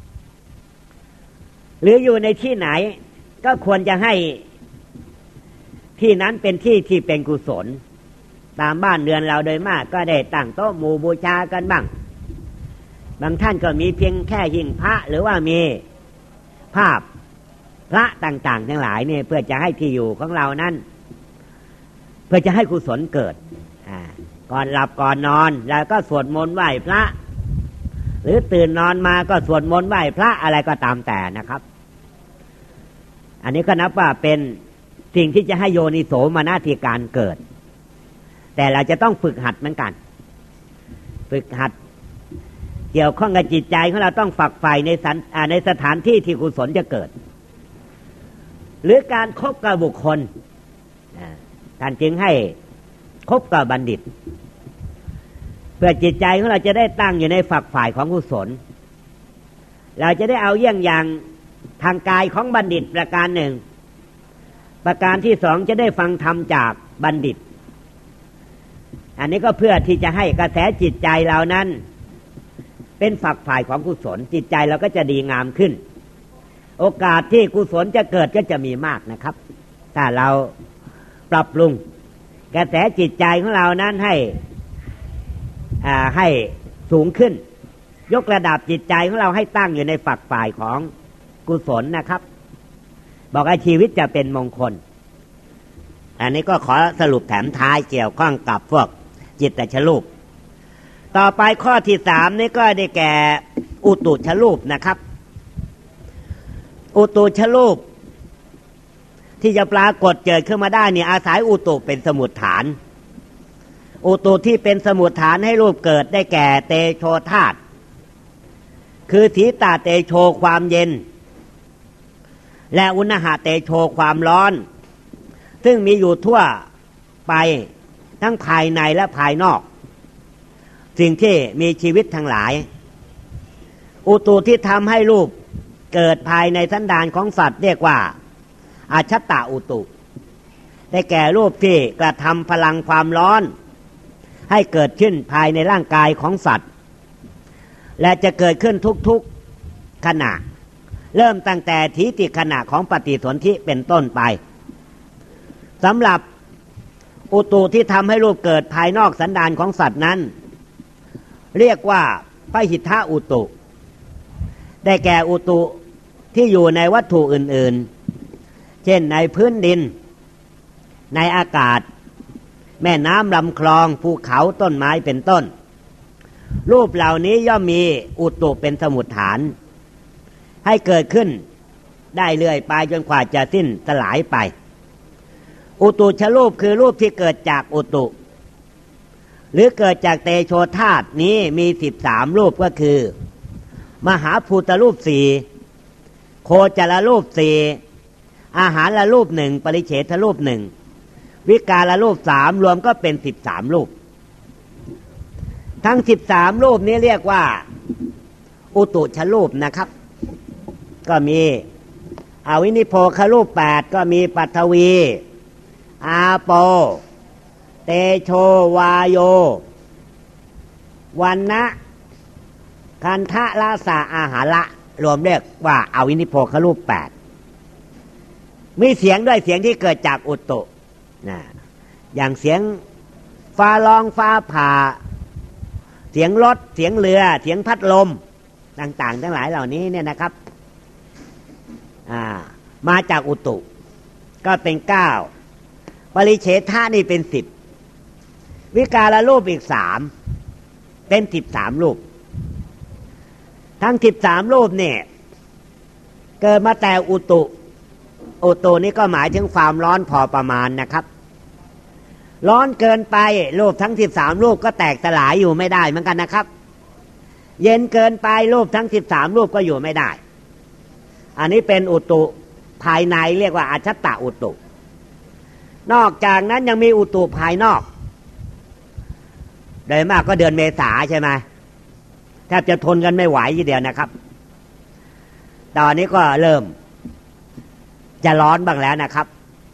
หรืออยู่ในที่ไหนก็ควรจะให้ที่นั้นเป็นที่ที่เป็นกุศลตามบ้านเรือนเราโดยมากก็ได้ตั้งโต๊ะหมู่บูชากันบ้างบางท่านก็มีเพียงแค่หิ้งพระหรือว่ามีภาพพระต่างๆทั้งหลายเนี่ยเพื่อจะให้ที่อยู่ของเรานั้นเพื่อจะให้กุศลเกิดอ่าก่อนหลับก่อนนอนแล้วก็สวดมนต์ไหว้พระหรือตื่นนอนมาก็สวดมนต์ไหว้พระอะไรก็ตามแต่นะครับอันนี้ก็นับว่าเป็นสิ่งที่จะให้โยนิโสมนสิการเกิดแต่เราจะต้องฝึกหัดเหมือนกันฝึกหัดเกี่ยวข้องกับจิตใจของเราต้องฝักใฝ่ในสันในสถานที่ที่กุศลจะเกิดหรือการคบกับบุคคลท่านจึงให้คบกับบัณฑิตเพื่อจิตใจของเราจะได้ตั้งอยู่ในฝักฝ่ายของกุศลเราจะได้เอาเยี่ยงอย่างทางกายของบัณฑิตประการหนึ่งประการที่สองจะได้ฟังธรรมจากบัณฑิตอันนี้ก็เพื่อที่จะให้กระแสจิตใจเรานั้นเป็นฝักฝ่ายของกุศลจิตใจเราก็จะดีงามขึ้นโอกาสที่กุศลจะเกิดก็จะมีมากนะครับถ้าเราปรับปรุงกระแสจิตใจของเรานั้นให้อ่าให้สูงขึ้นยกระดับจิตใจของเราให้ตั้งอยู่ในฝักฝ่ายของกุศลนะครับบอกว่าชีวิตจะเป็นมงคลอันนี้ก็ขอสรุปแถมท้ายเกี่ยวข้องกับพวกจิตตชรูปต่อไปข้อที่สามนี่ก็ได้แก่อุตุชรูปนะครับอุตุชรูปที่จะปรากฏเกิดขึ้นมาได้เนี่ยอาศัยอุตุเป็นสมุฏฐานอุตุที่เป็นสมุฏฐานให้รูปเกิดได้แก่เตโชธาตุคือถีตาเตโชความเย็นและอุณหะเตโชความร้อนซึ่งมีอยู่ทั่วไปทั้งภายในและภายนอกสิ่งที่มีชีวิตทั้งหลายอุตุที่ทำให้รูปเกิดภายในสันดานของสัตว์เรียกว่าอาชัตตาอุตุได้แก่รูปที่กระทำพลังความร้อนให้เกิดขึ้นภายในร่างกายของสัตว์และจะเกิดขึ้นทุกๆขณะเริ่มตั้งแต่ทีติขณะของปฏิสนธิเป็นต้นไปสำหรับอุตุที่ทำให้รูปเกิดภายนอกสันดานของสัตว์นั้นเรียกว่าพหิทธอุตุได้แก่อุตุที่อยู่ในวัตถุอื่นๆเช่นในพื้นดินในอากาศแม่น้ำลำคลองภูเขาต้นไม้เป็นต้นรูปเหล่านี้ย่อมมีอุตุเป็นสมุฏฐานให้เกิดขึ้นได้เรื่อยไปจนกว่าจะสิ้นสลายไปอุตุชรูปคือรูปที่เกิดจากอุตุหรือเกิดจากเตโชธาตุนี้มีสิบสามรูปก็คือมหาภูตรูปสี่โคจรรูปสี่อาหารละรูปหนึ่งปริเฉทรูปหนึ่งวิการละรูปสามรวมก็เป็นสิบสามรูปทั้งสิบสามรูปนี้เรียกว่าอุตุชรูปนะครับก็มีอวินิโพครูปแปดก็มีปัทวีอาโปเตโชวาโยวันนะคันทะละสะอาหาระรวมเรียกว่าอวินิโพครูปแปดมีเสียงด้วยเสียงที่เกิดจากอุตุนะอย่างเสียงฟ้าร้องฟ้าผ่าเสียงรถเสียงเรือเสียงพัดลมต่างๆทั้งหลายเหล่านี้เนี่ยนะครับอ่ามาจากอุตุก็เป็นเก้าปริเฉทะนี่เป็นสิบวิการรูปอีกสามเป็นสิบสามรูปทั้งสิบสามรูปเนี่ยเกิดมาแต่อุตุอุตุนี่ก็หมายถึงความร้อนพอประมาณนะครับร้อนเกินไปรูปทั้งสิบสามรูปก็แตกสลายอยู่ไม่ได้เหมือนกันนะครับเย็นเกินไปรูปทั้งสิบสามรูปก็อยู่ไม่ได้อันนี้เป็นอุตุภายในเรียกว่าอาชัตตอุตุนอกจากนั้นยังมีอุตุภายนอกโดยมากก็เดือนเมษาใช่ไหมแทบจะทนกันไม่ไหวทีเดียวนะครับตอนนี้ก็เริ่มจะร้อนบ้างแล้วนะครับ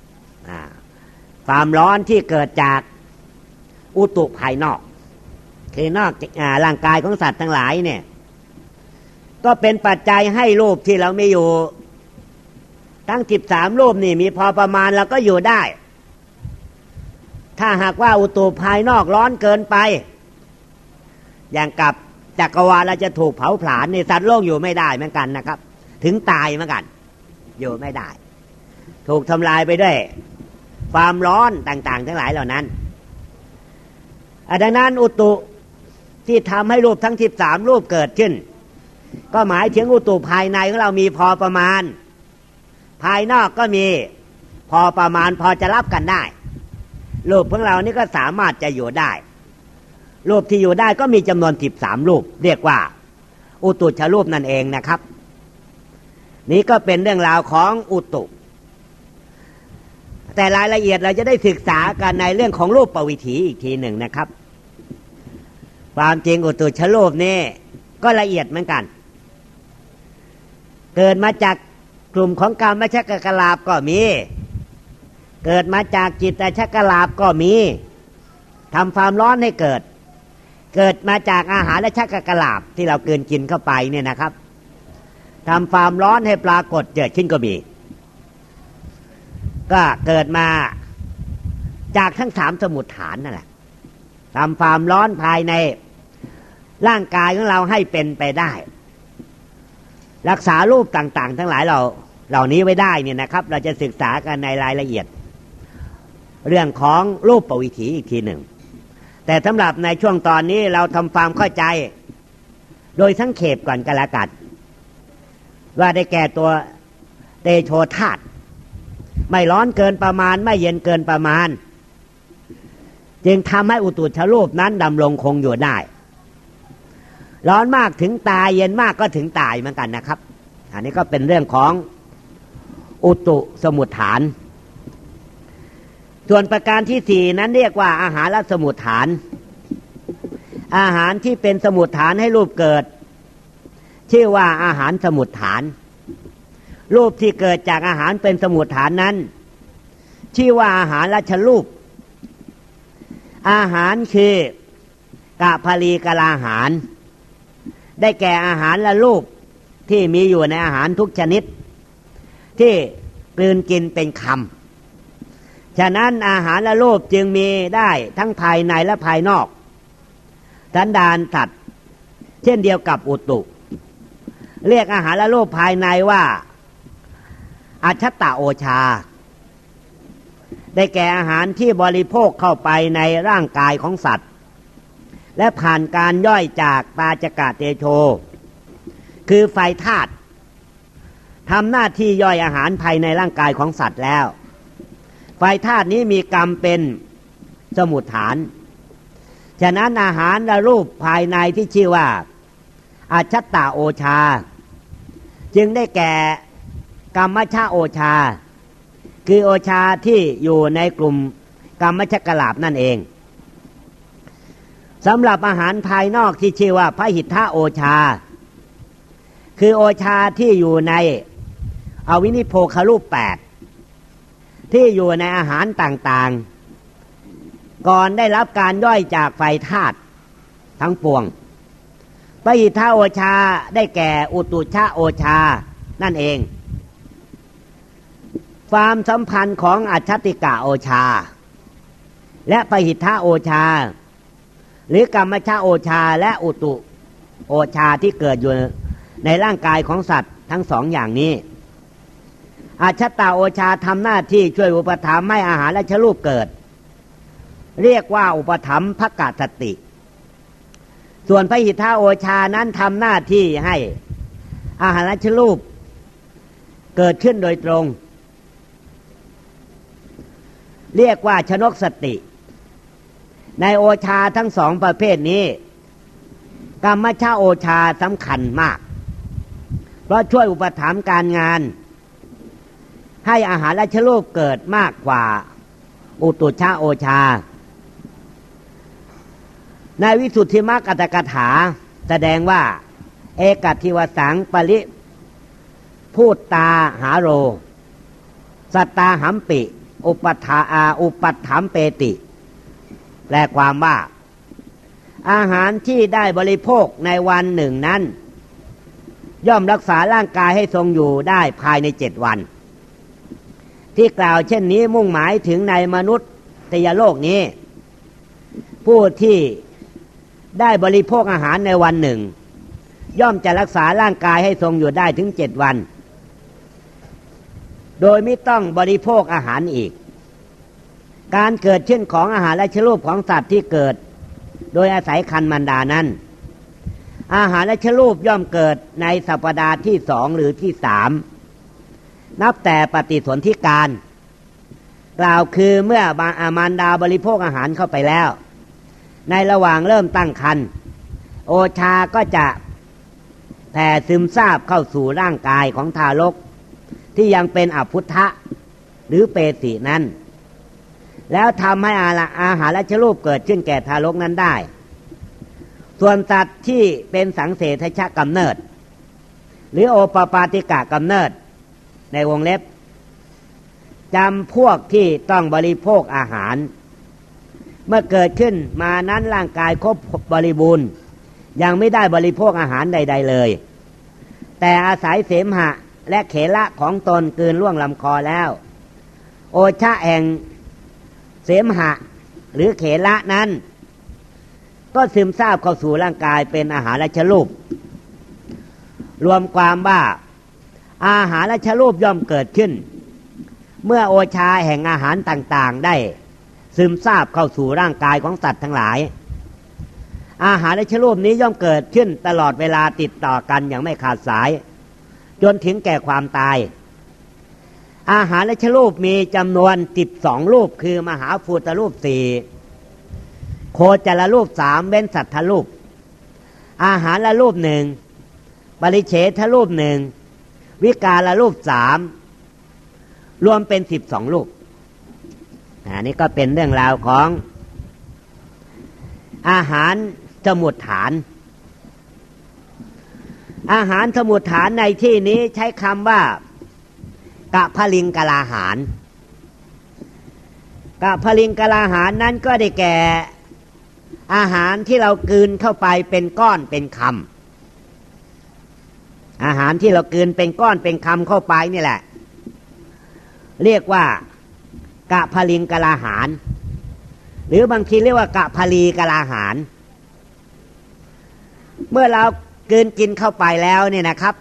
ความร้อนที่เกิดจากอุตุภายนอกคือนอกจากร่างกายของสัตว์ทั้งหลายเนี่ยก็เป็นปัจจัยให้รูปที่เรามีอยู่ทั้งสิบสามรูปนี่มีพอประมาณเราก็อยู่ได้ถ้าหากว่าอุตุภายนอกร้อนเกินไปอย่างกับจักรวาลเราจะถูกเผาผลาญในสัตว์โลกอยู่ไม่ได้เหมือนกันนะครับถึงตายเหมือนกันอยู่ไม่ได้ถูกทำลายไปด้วยความร้อนต่างๆทั้งหลายเหล่านั้นดังนั้นอุตุที่ทำให้รูปทั้งสิบสามรูปเกิดขึ้นก็หมายถึงอุตุภายในของเรามีพอประมาณภายนอกก็มีพอประมาณพอจะรับกันได้รูปของเรานี่ก็สามารถจะอยู่ได้รูปที่อยู่ได้ก็มีจำนวนสิบสามรูปเรียกว่าอุตุชรูปนั่นเองนะครับนี่ก็เป็นเรื่องราวของอุตุแต่รายละเอียดเราจะได้ศึกษากันในเรื่องของรูปประวิถีอีกทีหนึ่งนะครับความจริงอุตุชรูปนี่ก็ละเอียดเหมือนกันเกิดมาจากกลุ่มของกามชักกลาภก็มีเกิดมาจากจิตตชักกลาภก็มีทำความร้อนให้เกิดเกิดมาจากอาหารและชักกลาภที่เราเกินกินเข้าไปเนี่ยนะครับทำความร้อนให้ปรากฏเกิดขึ้นก็มีก็เกิดมาจากทั้งสามสมุฏฐานนั่นแหละทำความร้อนภายในร่างกายของเราให้เป็นไปได้รักษารูปต่างๆทั้งหลายเราเหล่านี้ไว้ได้เนี่ยนะครับเราจะศึกษากันในรายละเอียดเรื่องของรูปประวิถีอีกทีหนึ่งแต่สำหรับในช่วงตอนนี้เราทำความเข้าใจโดยสังเขปก่อนกันละกันว่าได้แก่ตัวเตโชธาตุไม่ร้อนเกินประมาณไม่เย็นเกินประมาณจึงทำให้อุตุชรูปนั้นดำรงคงอยู่ได้ร้อนมากถึงตายเย็นมากก็ถึงตายเหมือนกันนะครับอันนี้ก็เป็นเรื่องของอุตุสมุฏฐานส่วนประการที่สี่นั้นเรียกว่าอาหารสมุฏฐานอาหารที่เป็นสมุฏฐานให้รูปเกิดชื่อว่าอาหารสมุฏฐานรูปที่เกิดจากอาหารเป็นสมุฏฐานนั้นชื่อว่าอาหารราชรูปอาหารคือกะพลีกะลาหารได้แก่อาหารละรูปที่มีอยู่ในอาหารทุกชนิดที่กลืนกินเป็นคำฉะนั้นอาหารละรูปจึงมีได้ทั้งภายในและภายนอกสันดานสัตว์เช่นเดียวกับอุตุเรียกอาหารละรูปภายในว่าอัชชตโอชาได้แก่อาหารที่บริโภคเข้าไปในร่างกายของสัตว์และผ่านการย่อยจากปาจกเตโชคือไฟธาตุทำหน้าที่ย่อยอาหารภายในร่างกายของสัตว์แล้วไฟธาตุนี้มีกรรมเป็นสมุฏฐานฉะนั้นอาหารและรูปภายในที่ชื่อว่าอัชชตโอชาจึงได้แก่กัมมชโอชาคือโอชาที่อยู่ในกลุ่มกัมมชกลาภนั่นเองสำหรับอาหารภายนอกที่ชื่อว่าพหิทธโอชาคือโอชาที่อยู่ในอวินิโพครูปแปดที่อยู่ในอาหารต่างๆก่อนได้รับการย่อยจากไฟธาตุทั้งปวงพหิทธโอชาได้แก่อุตุชโอชานั่นเองความสัมพันธ์ของอัจฉติกะโอชาและพหิทธโอชาหรือกัมมชโอชาและอุตุโอชาที่เกิดอยู่ในร่างกายของสัตว์ทั้งสองอย่างนี้อัจฉตโอชาทำหน้าที่ช่วยอุปถัมภ์ให้อาหารและชรูปเกิดเรียกว่าอุปถัมภกสติส่วนพหิทธโอชานั้นทำหน้าที่ให้อาหารและชรูปเกิดขึ้นโดยตรงเรียกว่าชนกสติในโอชาทั้งสองประเภทนี้กรรมชาโอชาสำคัญมากเพราะช่วยอุปถัมภ์การงานให้อาหารและชรูปเกิดมากกว่าอุตุชาโอชาในวิสุทธิมรรคอัตถกถาแสดงว่าเอกัตถิวสังปริพูตตาหาโรสัตตาหัมปิอุปัฏฐาอาอุปัฏฐัมเปติแปลความว่าอาหารที่ได้บริโภคในวันหนึ่งนั้นย่อมรักษาร่างกายให้ทรงอยู่ได้ภายในเจ็ดวันที่กล่าวเช่นนี้มุ่งหมายถึงในมนุษยโลกนี้ผู้ที่ได้บริโภคอาหารในวันหนึ่งย่อมจะรักษาร่างกายให้ทรงอยู่ได้ถึงเจ็ดวันโดยไม่ต้องบริโภคอาหารอีกการเกิดขึ้นของอาหารและชรูปของสัตว์ที่เกิดโดยอาศัยคันมารดานั้นอาหารและชรูปย่อมเกิดในสัปดาห์ที่สองหรือที่สามนับแต่ปฏิสนธิการกล่าวคือเมื่อบารดาบริโภคอาหารเข้าไปแล้วในระหว่างเริ่มตั้งครรภ์โอชาก็จะแผ่ซึมซาบเข้าสู่ร่างกายของทารกที่ยังเป็นอพุทธะหรือเปตินั้นแล้วทำให้อาหารและชรูปเกิดขึ้นแก่ทารกนั้นได้ส่วนสัตว์ที่เป็นสังเสทชะกำเนิดหรือโอปปาติกะกำเนิดในวงเล็บจำพวกที่ต้องบริโภคอาหารเมื่อเกิดขึ้นมานั้นร่างกายครบบริบูรณ์ยังไม่ได้บริโภคอาหารใดๆเลยแต่อาศัยเสมหะและเขละของตนกลืนล่วงลำคอแล้วโอชะแห่งเสมหะหรือเขละนั้นก็ซึมซาบเข้าสู่ร่างกายเป็นอาหารและชรูปรวมความว่าอาหารและชรูปย่อมเกิดขึ้นเมื่อโอชาแห่งอาหารต่างๆได้ซึมซาบเข้าสู่ร่างกายของสัตว์ทั้งหลายอาหารและชรูปนี้ย่อมเกิดขึ้นตลอดเวลาติดต่อกันอย่างไม่ขาดสายจนถึงแก่ความตายอาหารและชรูปมีจำนวนสิบสองรูปคือมหาภูตรูปสี่โคจรรูปสามเว้นสัทธรูปอาหารละรูปหนึ่งปริเฉทรูปหนึ่งวิกาลรูปสามรวมเป็นสิบสองรูปอันนี้ก็เป็นเรื่องราวของอาหารสมุฏฐานอาหารสมุฏฐานในที่นี้ใช้คำว่ากะพลิงกลาหารกะพลิงกลาหารนั้นก็ได้แก่อาหารที่เรากลืนเข้าไปเป็นก้อนเป็นคำอาหารที่เรากลืนเป็นก้อนเป็นคำเข้าไปนี่แหละเรียกว่ากะพลิงกลาหารหรือบางทีเรียกว่ากะพลีกลาหารเมื่อเรากลืนกินเข้าไปแล้วเนี่ยนะครับ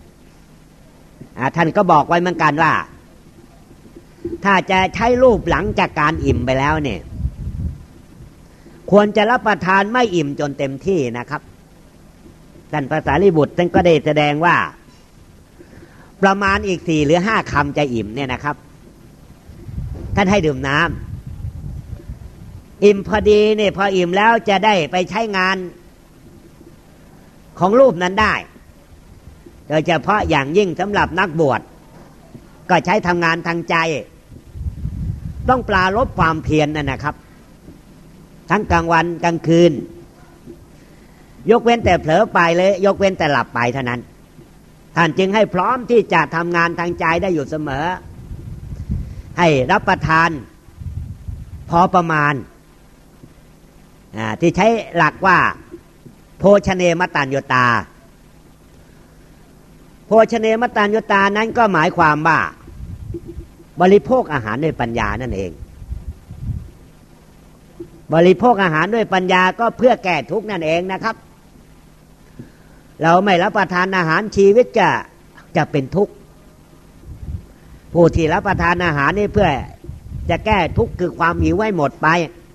ท่านก็บอกไว้เหมือนกันว่าถ้าจะใช้รูปหลังจากการอิ่มไปแล้วเนี่ยควรจะรับประทานไม่อิ่มจนเต็มที่นะครับท่านพระสารีบุตรท่านก็ได้แสดงว่าประมาณอีกสี่หรือห้าคำจะอิ่มเนี่ยนะครับท่านให้ดื่มน้ำอิ่มพอดีเนี่ยพออิ่มแล้วจะได้ไปใช้งานของรูปนั้นได้โดยเฉพาะอย่างยิ่งสำหรับนักบวชก็ใช้ทำงานทางใจต้องปราลบความเพียรนั่นนะครับทั้งกลางวันกลางคืนยกเว้นแต่เผลอไปเลยยกเว้นแต่หลับไปเท่านั้นท่านจึงให้พร้อมที่จะทำงานทางใจได้อยู่เสมอให้รับประทานพอประมาณที่ใช้หลักว่าโภชเนมตัญญูตาโภชเนมตัญญูตานั้นก็หมายความว่าบริโภคอาหารด้วยปัญญานั่นเองบริโภคอาหารด้วยปัญญาก็เพื่อแก้ทุกข์นั่นเองนะครับเราไม่รับประทานอาหารชีวิตจะจะเป็นทุกข์ผู้ที่รับประทานอาหารนี่เพื่อจะแก้ทุกข์คือความหิวให้หมดไป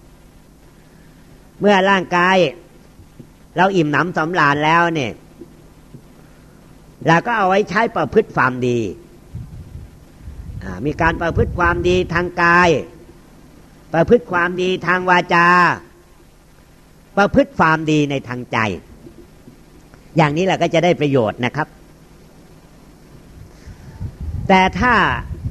เมื่อร่างกายเราอิ่มหนำสำราญแล้วเนี่ยเราก็เอาไว้ใช้ประพฤติความดีมีการประพฤติความดีทางกายประพฤติความดีทางวาจาประพฤติความดีในทางใจอย่างนี้เราก็จะได้ประโยชน์นะครับแต่ถ้า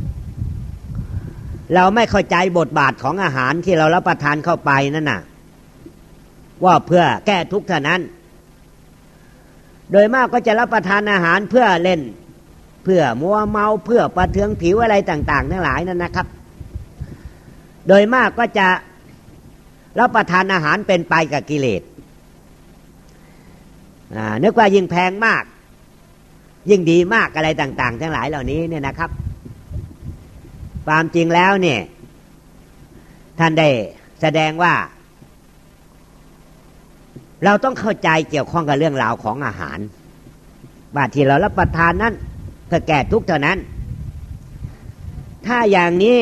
เราไม่เข้าใจบทบาทของอาหารที่เรารับประทานเข้าไปนั่นน่ะว่าเพื่อแก้ทุกข์เท่านั้นโดยมากก็จะรับประทานอาหารเพื่อเล่นเพื่อมัวเมาเพื่อประเทืองผิวอะไรต่างๆทั้งหลายนั่นนะครับโดยมากก็จะรับประทานอาหารเป็นไปกับกิเลสนึกว่ายิ่งแพงมากยิ่งดีมากอะไรต่างๆทั้งหลายเหล่านี้เนี่ยนะครับความจริงแล้วเนี่ยท่านได้แสดงว่าเราต้องเข้าใจเกี่ยวข้องกับเรื่องราวของอาหารว่าที่เรารับประทานนั้นเพื่อแก้ทุกข์เท่านั้นถ้าอย่างนี้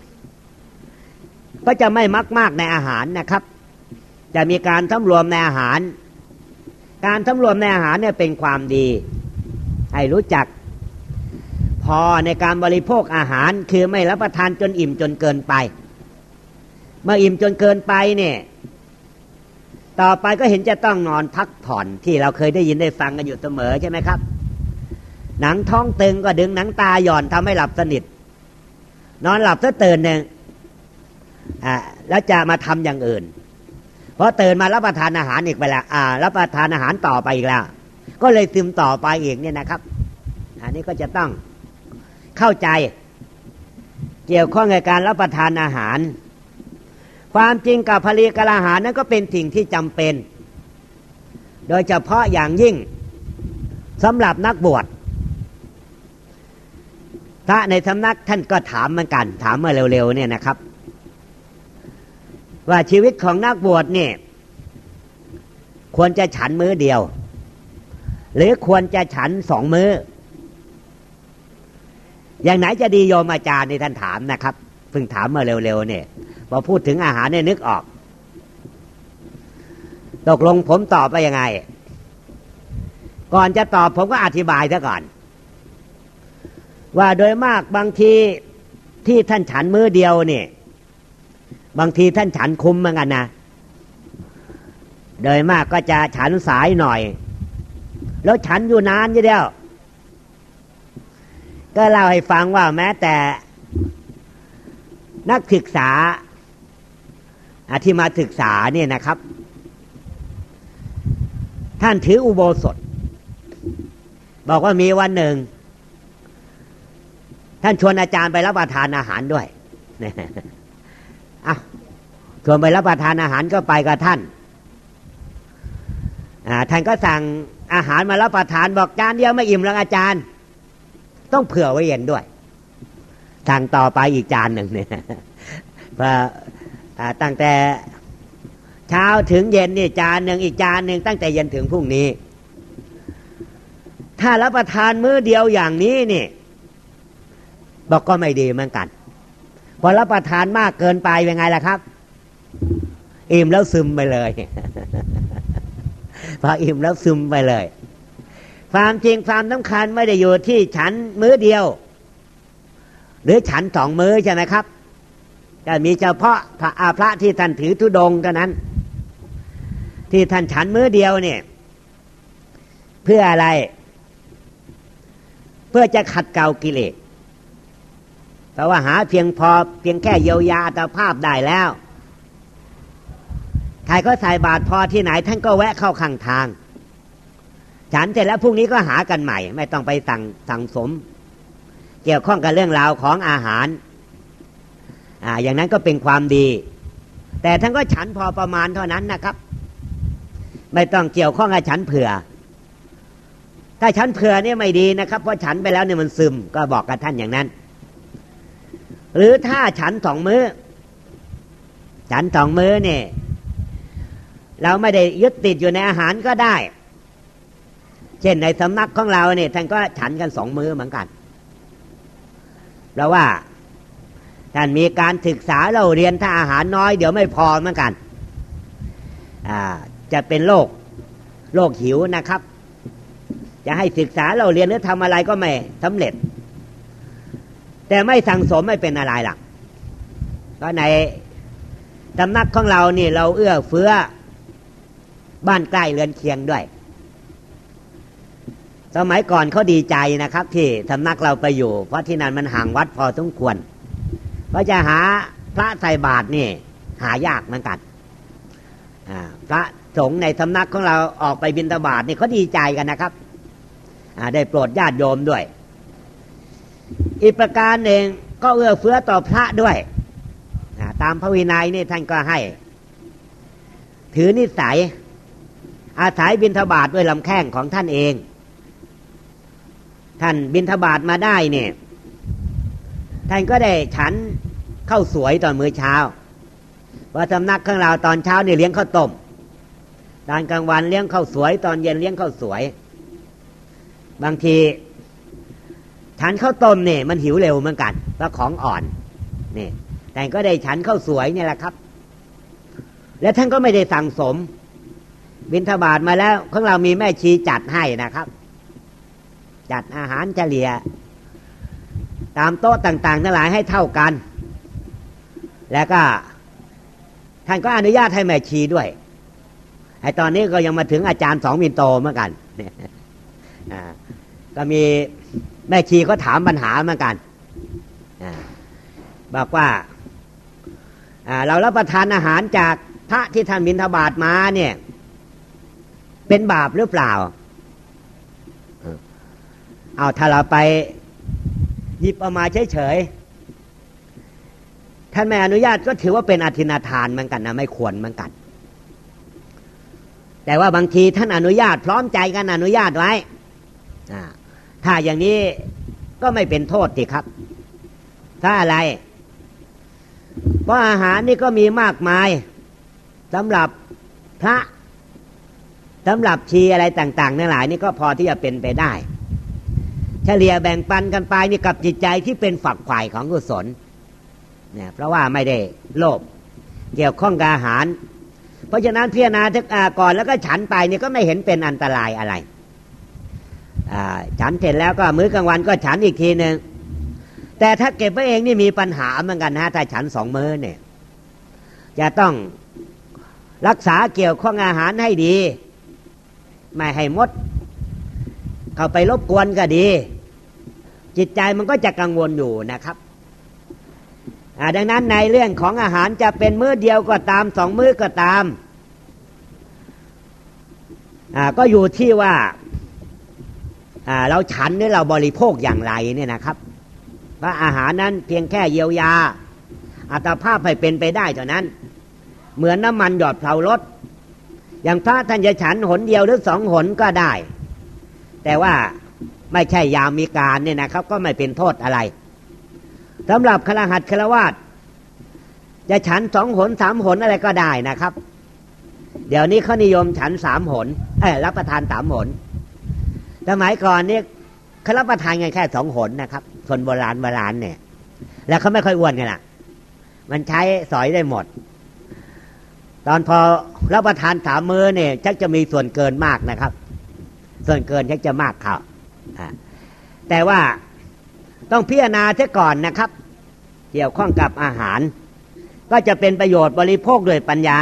ก็จะไม่มักมากในอาหารนะครับจะมีการสำรวมในอาหารการสำรวมในอาหารเนี่ยเป็นความดีให้รู้จักพอในการบริโภคอาหารคือไม่รับประทานจนอิ่มจนเกินไปเมื่ออิ่มจนเกินไปเนี่ยต่อไปก็เห็นจะต้องนอนพักผ่อนที่เราเคยได้ยินได้ฟังกันอยู่เสมอใช่ไหมครับหนังท้องตึงก็ดึงหนังตาหย่อนทำให้หลับสนิทนอนหลับซะตื่นหนึ่งอ่าแล้วจะมาทำอย่างอื่นเพราะตื่นมารับประทานอาหารอีกไปแล้วอ่ารับประทานอาหารต่อไปอีกแล้วก็เลยซึมต่อไปอีกเนี่ยนะครับอันนี้ก็จะต้องเข้าใจเกี่ยวข้องกับการรับประทานอาหารความจริงกับภริกอาหารนั้นก็เป็นสิ่งที่จำเป็นโดยเฉพาะอย่างยิ่งสำหรับนักบวชพระในสำนักท่านก็ถามเหมือนกันถามเมื่อเร็วๆเนี่ยนะครับว่าชีวิตของนักบวชเนี่ยควรจะฉันมื้อเดียวหรือควรจะฉันสองมื้ออย่างไหนจะดีโยมอาจารย์ในท่านถามนะครับเพิ่งถามเมื่อเร็วๆเนี่ยพอพูดถึงอาหารเนี่ยนึกออกตกลงผมตอบไปยังไงก่อนจะตอบผมก็อธิบายซะก่อนว่าโดยมากบางทีที่ท่านฉันมื้อเดียวเนี่ยบางทีท่านฉันคุมเหมือนกันนะโดยมากก็จะฉันสายหน่อยแล้วฉันอยู่นานอยู่เดียวก็เล่าให้ฟังว่าแม้แต่นักศึกษาที่มาศึกษาเนี่ยนะครับท่านถืออุโบสถบอกว่ามีวันหนึ่งท่านชวนอาจารย์ไปรับประทานอาหารด้วยอ้าวชวนไปรับประทานอาหารก็ไปกับท่านอ่าท่านก็สั่งอาหารมารับประทานบอกจานเดียวไม่อิ่มหรอกอาจารย์ต้องเผื่อไว้เย็นด้วยสั่งต่อไปอีกจานหนึ่งเนี่ยพอตั้งแต่เช้าถึงเย็นนี่จานหนึ่งอีกจานหนึ่งตั้งแต่เย็นถึงพรุ่งนี้ถ้ารับประทานมื้อเดียวอย่างนี้นี่บอกก็ไม่ดีเหมือนกันพอรับประทานมากเกินไปเป็นไงล่ะครับอิ่มแล้วซึมไปเลยพออิ่มแล้วซึมไปเลยความจริงความสำคัญไม่ได้อยู่ที่ฉันมื้อเดียวหรือฉันสองมื้อใช่ไหมครับจะมีเฉพาะพระอาพระที่ท่านถือธุดงค์เท่านั้นที่ท่านฉันมื้อเดียวเนี่ยเพื่ออะไรเพื่อจะขัดเกลากิเลสเพราะว่าหาเพียงพอเพียงแค่เยียวยาอัตภาพได้แล้วใครก็ใส่บาตรพอที่ไหนท่านก็แวะเข้าข้างทางฉันเสร็จแล้วพรุ่งนี้ก็หากันใหม่ไม่ต้องไปสั่งสั่งสมเกี่ยวข้องกับเรื่องราวของอาหารอ่าอย่างนั้นก็เป็นความดีแต่ท่านก็ฉันพอประมาณเท่านั้นนะครับไม่ต้องเกี่ยวข้องกับฉันเผื่อถ้าฉันเผื่อเนี่ยไม่ดีนะครับเพราะฉันไปแล้วเนี่ยมันซึมก็บอกกับท่านอย่างนั้นหรือถ้าฉันสองมื้อฉันสองมื้อเนี่ยเราไม่ได้ยึดติดอยู่ในอาหารก็ได้เช่นในสำนักของเราเนี่ยท่านก็ฉันกันสองมื้อเหมือนกันเพราะว่าท่านมีการศึกษาเราเรียนถ้าอาหารน้อยเดี๋ยวไม่พอเหมือนกันอ่าจะเป็นโรคโรคหิวนะครับจะให้ศึกษาเราเรียนหรือทำอะไรก็ไม่สำเร็จแต่ไม่สั่งสมไม่เป็นอะไรหรอกก็ในสำนักของเรานี่เราเอื้อเฟื้อบ้านใกล้เรือนเคียงด้วยสมัยก่อนเขาดีใจนะครับที่สำนักเราไปอยู่เพราะที่นั่นมันห่างวัดพอสมควรเพราะจะหาพระใส่บาตรนี่หายากเหมือนกันพระสงฆ์ในสำนักของเราออกไปบิณฑบาตนี่เขาดีใจกันนะครับได้โปรดญาติโยมด้วยอีกประการหนึ่งก็เอื้อเฟื้อต่อพระด้วยตามพระวินัยนี่ท่านก็ให้ถือนิสัยอาศัยบิณฑบาตด้วยลำแข้งของท่านเองท่านบิณฑบาตมาได้เนี่ยท่านก็ได้ฉันข้าวสวยตอนมื้อเช้าว่าสำนักของเราตอนเช้าเนี่ยเลี้ยงข้าวต้มตอนกลางวันเลี้ยงข้าวสวยตอนเย็นเลี้ยงข้าวสวยบางทีฉันข้าวต้มเนี่ยมันหิวเร็วเหมือนกันเพราะของอ่อนนี่แต่ก็ได้ฉันข้าวสวยเนี่ยแหละครับและท่านก็ไม่ได้สั่งสมบิณฑบาตมาแล้วของเรามีแม่ชีจัดให้นะครับจัดอาหารเฉลี่ยตามโต๊ะต่างๆทั้งหลายให้เท่ากันแล้วก็ท่านก็อนุญาตให้แม่ชีด้วยไอ้ตอนนี้ก็ยังมาถึงอาจารย์สองมินโตเหมือนกันก็มีแม่ชีก็ถามปัญหาเหมือนกันบอกว่าเรารับประทานอาหารจากพระที่ท่านบิณฑบาตมาเนี่ยเป็นบาปหรือเปล่าเอาถ้าเราไปหยิบเอามาเฉยๆท่านไม่อนุญาตก็ถือว่าเป็นอธินาทานเหมือนกันนะไม่ควรเหมือนกันแต่ว่าบางทีท่านอนุญาตพร้อมใจกันอนุญาตไว้ถ้าอย่างนี้ก็ไม่เป็นโทษสิครับถ้าอะไรเพราะอาหารนี่ก็มีมากมายสำหรับพระสำหรับชีอะไรต่างๆทั้งหลายนี่ก็พอที่จะเป็นไปได้เฉลี่ยแบ่งปันกันไปนี่กับจิตใจที่เป็นฝักใฝ่ของกุศลเนี่ยเพราะว่าไม่ได้โลภเกี่ยวข้องกับอาหารเพราะฉะนั้นพิจารณาทึกอาก่อนแล้วก็ฉันไปนี่ก็ไม่เห็นเป็นอันตรายอะไรฉันเสร็จแล้วก็มื้อกลางวันก็ฉันอีกทีนึงแต่ถ้าเก็บไว้เองนี่มีปัญหาเหมือนกันนะถ้าฉันสองมื้อเนี่ยจะต้องรักษาเกี่ยวข้องอาหารให้ดีไม่ให้มดเข้าไปรบกวนก็ดีจิตใจมันก็จะกังวลอยู่นะครับดังนั้นในเรื่องของอาหารจะเป็นมื้อเดียวก็ตามสองมื้อก็ตามก็อยู่ที่ว่าเราฉันหรือเราบริโภคอย่างไรเนี่ยนะครับว่าอาหารนั้นเพียงแค่เยียวยาอัตภาพให้เป็นไปได้เท่านั้นเหมือนน้ำมันหยอดเผารถอย่างพระท่านจะฉันหนเดียวหรือสองหนก็ได้แต่ว่าไม่ใช่ยามมีการเนี่ยนะครับก็ไม่เป็นโทษอะไรสำหรับคฤหัสถ์ฆราวาสจะฉันสองหนสามหนอะไรก็ได้นะครับเดี๋ยวนี้เขานิยมฉันสามหนเอ้ยรับประทานสามหนสมัยก่อนนี่เขารับประทานกันแค่สองหนนะครับคนโบราณโบราณเนี่ยแล้วเขาไม่ค่อยอ้วนกันล่ะมันใช้สอยได้หมดตอนพอรับประทานสามมื้อเนี่ยชักจะมีส่วนเกินมากนะครับส่วนเกินชักจะมากเขาแต่ว่าต้องพิจารณาเสียก่อนนะครับเกี่ยวข้องกับอาหารก็จะเป็นประโยชน์บริโภคด้วยปัญญา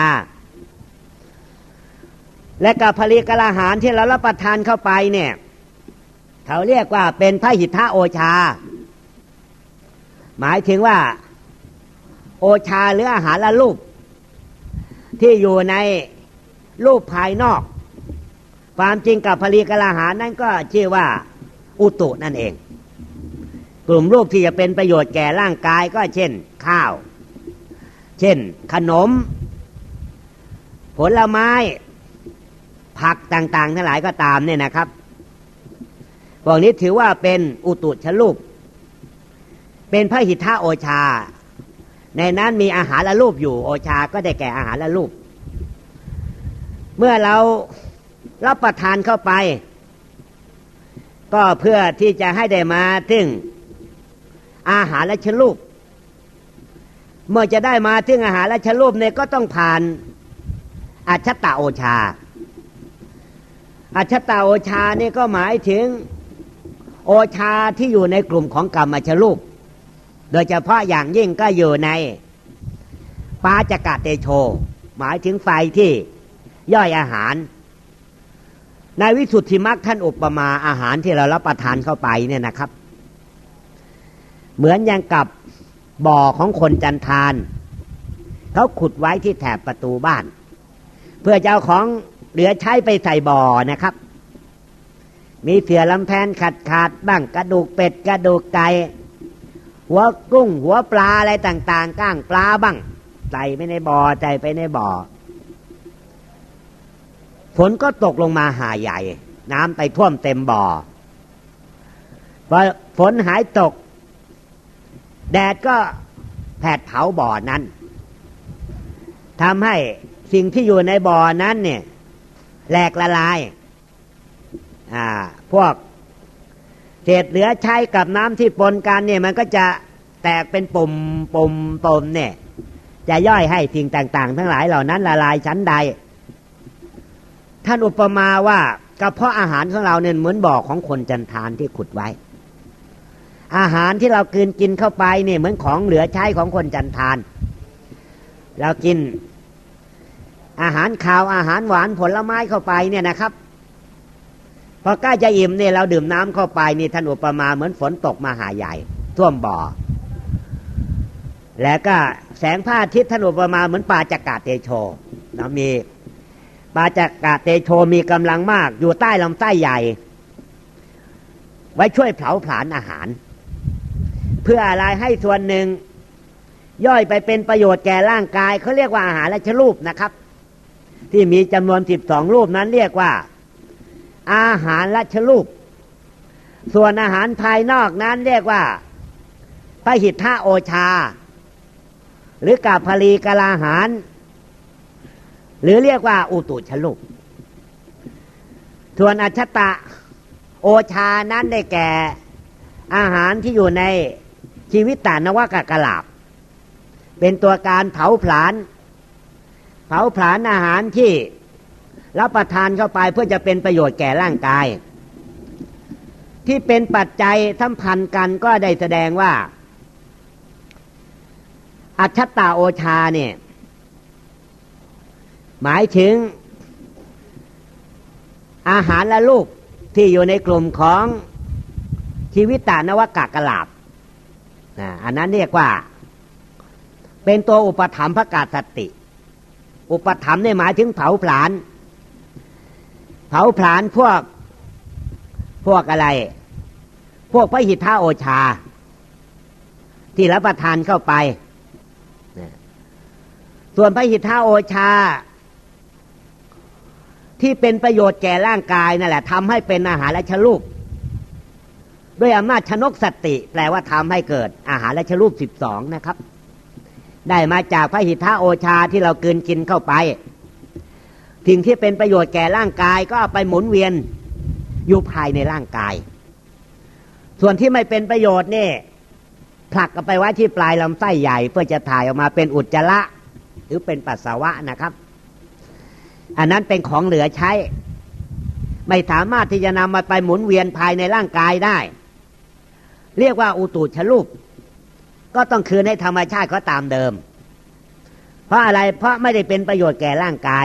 และกับผลิตอาหารที่เรารับประทานเข้าไปเนี่ยเขาเรียกว่าเป็นพหิทธโอชาหมายถึงว่าโอชาหรืออาหารละรูปที่อยู่ในรูปภายนอกความจริงกับผลิตอาหารนั่นก็ชื่อว่าอุตุนั่นเองกลุ่มรูปที่จะเป็นประโยชน์แก่ร่างกายก็เช่นข้าวเช่นขนมผลไม้ผักต่างๆทั้งหลายก็ตามเนี่ยนะครับพวกนี้ถือว่าเป็นอุตุชรูปเป็นพหิทธโอชาในนั้นมีอาหารละรูปอยู่โอชาก็ได้แก่อาหารละรูปเมื่อเรารับประทานเข้าไปก็เพื่อที่จะให้ได้มาถึงอาหารละชรูปเมื่อจะได้มาถึงอาหารละชรูปเนี่ยก็ต้องผ่านอัจฉตโอชาอัจฉตโอชานี่ก็หมายถึงโอชาที่อยู่ในกลุ่มของกามชรูปโดยเฉพาะอย่างยิ่งก็อยู่ในปาจกเตโชหมายถึงไฟที่ย่อยอาหารในวิสุทธิมรรคท่านอุปมาอาหารที่เรารับประทานเข้าไปเนี่ยนะครับเหมือนอย่างกับบ่อของคนจันทานเขาขุดไว้ที่แถบประตูบ้านเพื่อจะเอาของเหลือใช้ไปใส่บ่อนะครับมีเสื่อลำแพนขาดขาดบ้างกระดูกเป็ดกระดูกไก่หัวกุ้งหัวปลาอะไรต่างๆก้างปลาบ้างใส่ไปในบ่อใส่ไปในบ่อฝนก็ตกลงมาหาใหญ่น้ำไปท่วมเต็มบ่อพอฝนหายตกแดดก็แผดเผาบ่อนั้นทำให้สิ่งที่อยู่ในบ่อนั้นเนี่ยแหลกละลายอ่าพวกเศษเหลือใช้กับน้ำที่ปนกันเนี่ยมันก็จะแตกเป็นปุ่มปุ่มปุ่มเนี่ยจะย่อยให้สิ่งต่างๆทั้งหลายเหล่านั้นละลายชั้นใดท่านอุปมาว่ากระเพาะอาหารของเราเนี่ยเหมือนบ่อของคนจันทานที่ขุดไว้อาหารที่เรากินกินเข้าไปเนี่ยเหมือนของเหลือใช้ของคนจันทานเรากินอาหารคาวอาหารหวานผลไม้เข้าไปเนี่ยนะครับพอใกล้จะอิ่มเนี่ยเราดื่มน้ำเข้าไปนี่ท่านอุปมาเหมือนฝนตกมาหาใหญ่ท่วมบ่อแล้วก็แสงพระอาทิตย์ท่านอุปมาเหมือนปาจกะเตโชนะมีปาจกะเตโชมีกำลังมากอยู่ใต้ลำไส้ใหญ่ไว้ช่วยเผาผลาญอาหารเพื่ออะไรให้ส่วนหนึ่งย่อยไปเป็นประโยชน์แก่ร่างกายเขาเรียกว่าอาหารราชรูปนะครับที่มีจำนวนสิบสองรูปนั้นเรียกว่าอาหารราชรูปส่วนอาหารภายนอกนั้นเรียกว่าพหิทธโอชาหรือกาพลีกลาหารหรือเรียกว่าอุตุชรูปส่วนอัชตะโอชานั้นได้แก่อาหารที่อยู่ในชีวิตตานวกกลาบเป็นตัวการเผาผลาญเผาผลาญอาหารที่รับประทานเข้าไปเพื่อจะเป็นประโยชน์แก่ร่างกายที่เป็นปัจจัยสัมพันธ์กันก็ได้แสดงว่าอัชชตาโอชาเนี่ยหมายถึงอาหารและลูกที่อยู่ในกลุ่มของชีวิตตานวกกลาบอันนั้นเรียกว่าเป็นตัวอุปถัมภกสติอุปถัมภ์เนี่ยหมายถึงเผาผลาญเผาผลาญพวกพวกอะไรพวกพหิทธโอชาที่รับประทานเข้าไปส่วนพหิทธโอชาที่เป็นประโยชน์แก่ร่างกายนั่นแหละทำให้เป็นอาหารราชรูปด้วยอำนาจชนกสติแปลว่าทำให้เกิดอาหารราชรูปสิบสองนะครับได้มาจากพหิทธโอชาที่เรากลืนกินเข้าไปสิ่งที่เป็นประโยชน์แก่ร่างกายก็เอาไปหมุนเวียนอยู่ภายในร่างกายส่วนที่ไม่เป็นประโยชน์นี่ผลักกันไปไว้ที่ปลายลำไส้ใหญ่เพื่อจะถ่ายออกมาเป็นอุจจาระหรือเป็นปัสสาวะนะครับอันนั้นเป็นของเหลือใช้ไม่สามารถที่จะนำมาไปหมุนเวียนภายในร่างกายได้เรียกว่าอุตุชรูปก็ต้องคืนให้ธรรมชาติเขาตามเดิมเพราะอะไรเพราะไม่ได้เป็นประโยชน์แก่ร่างกาย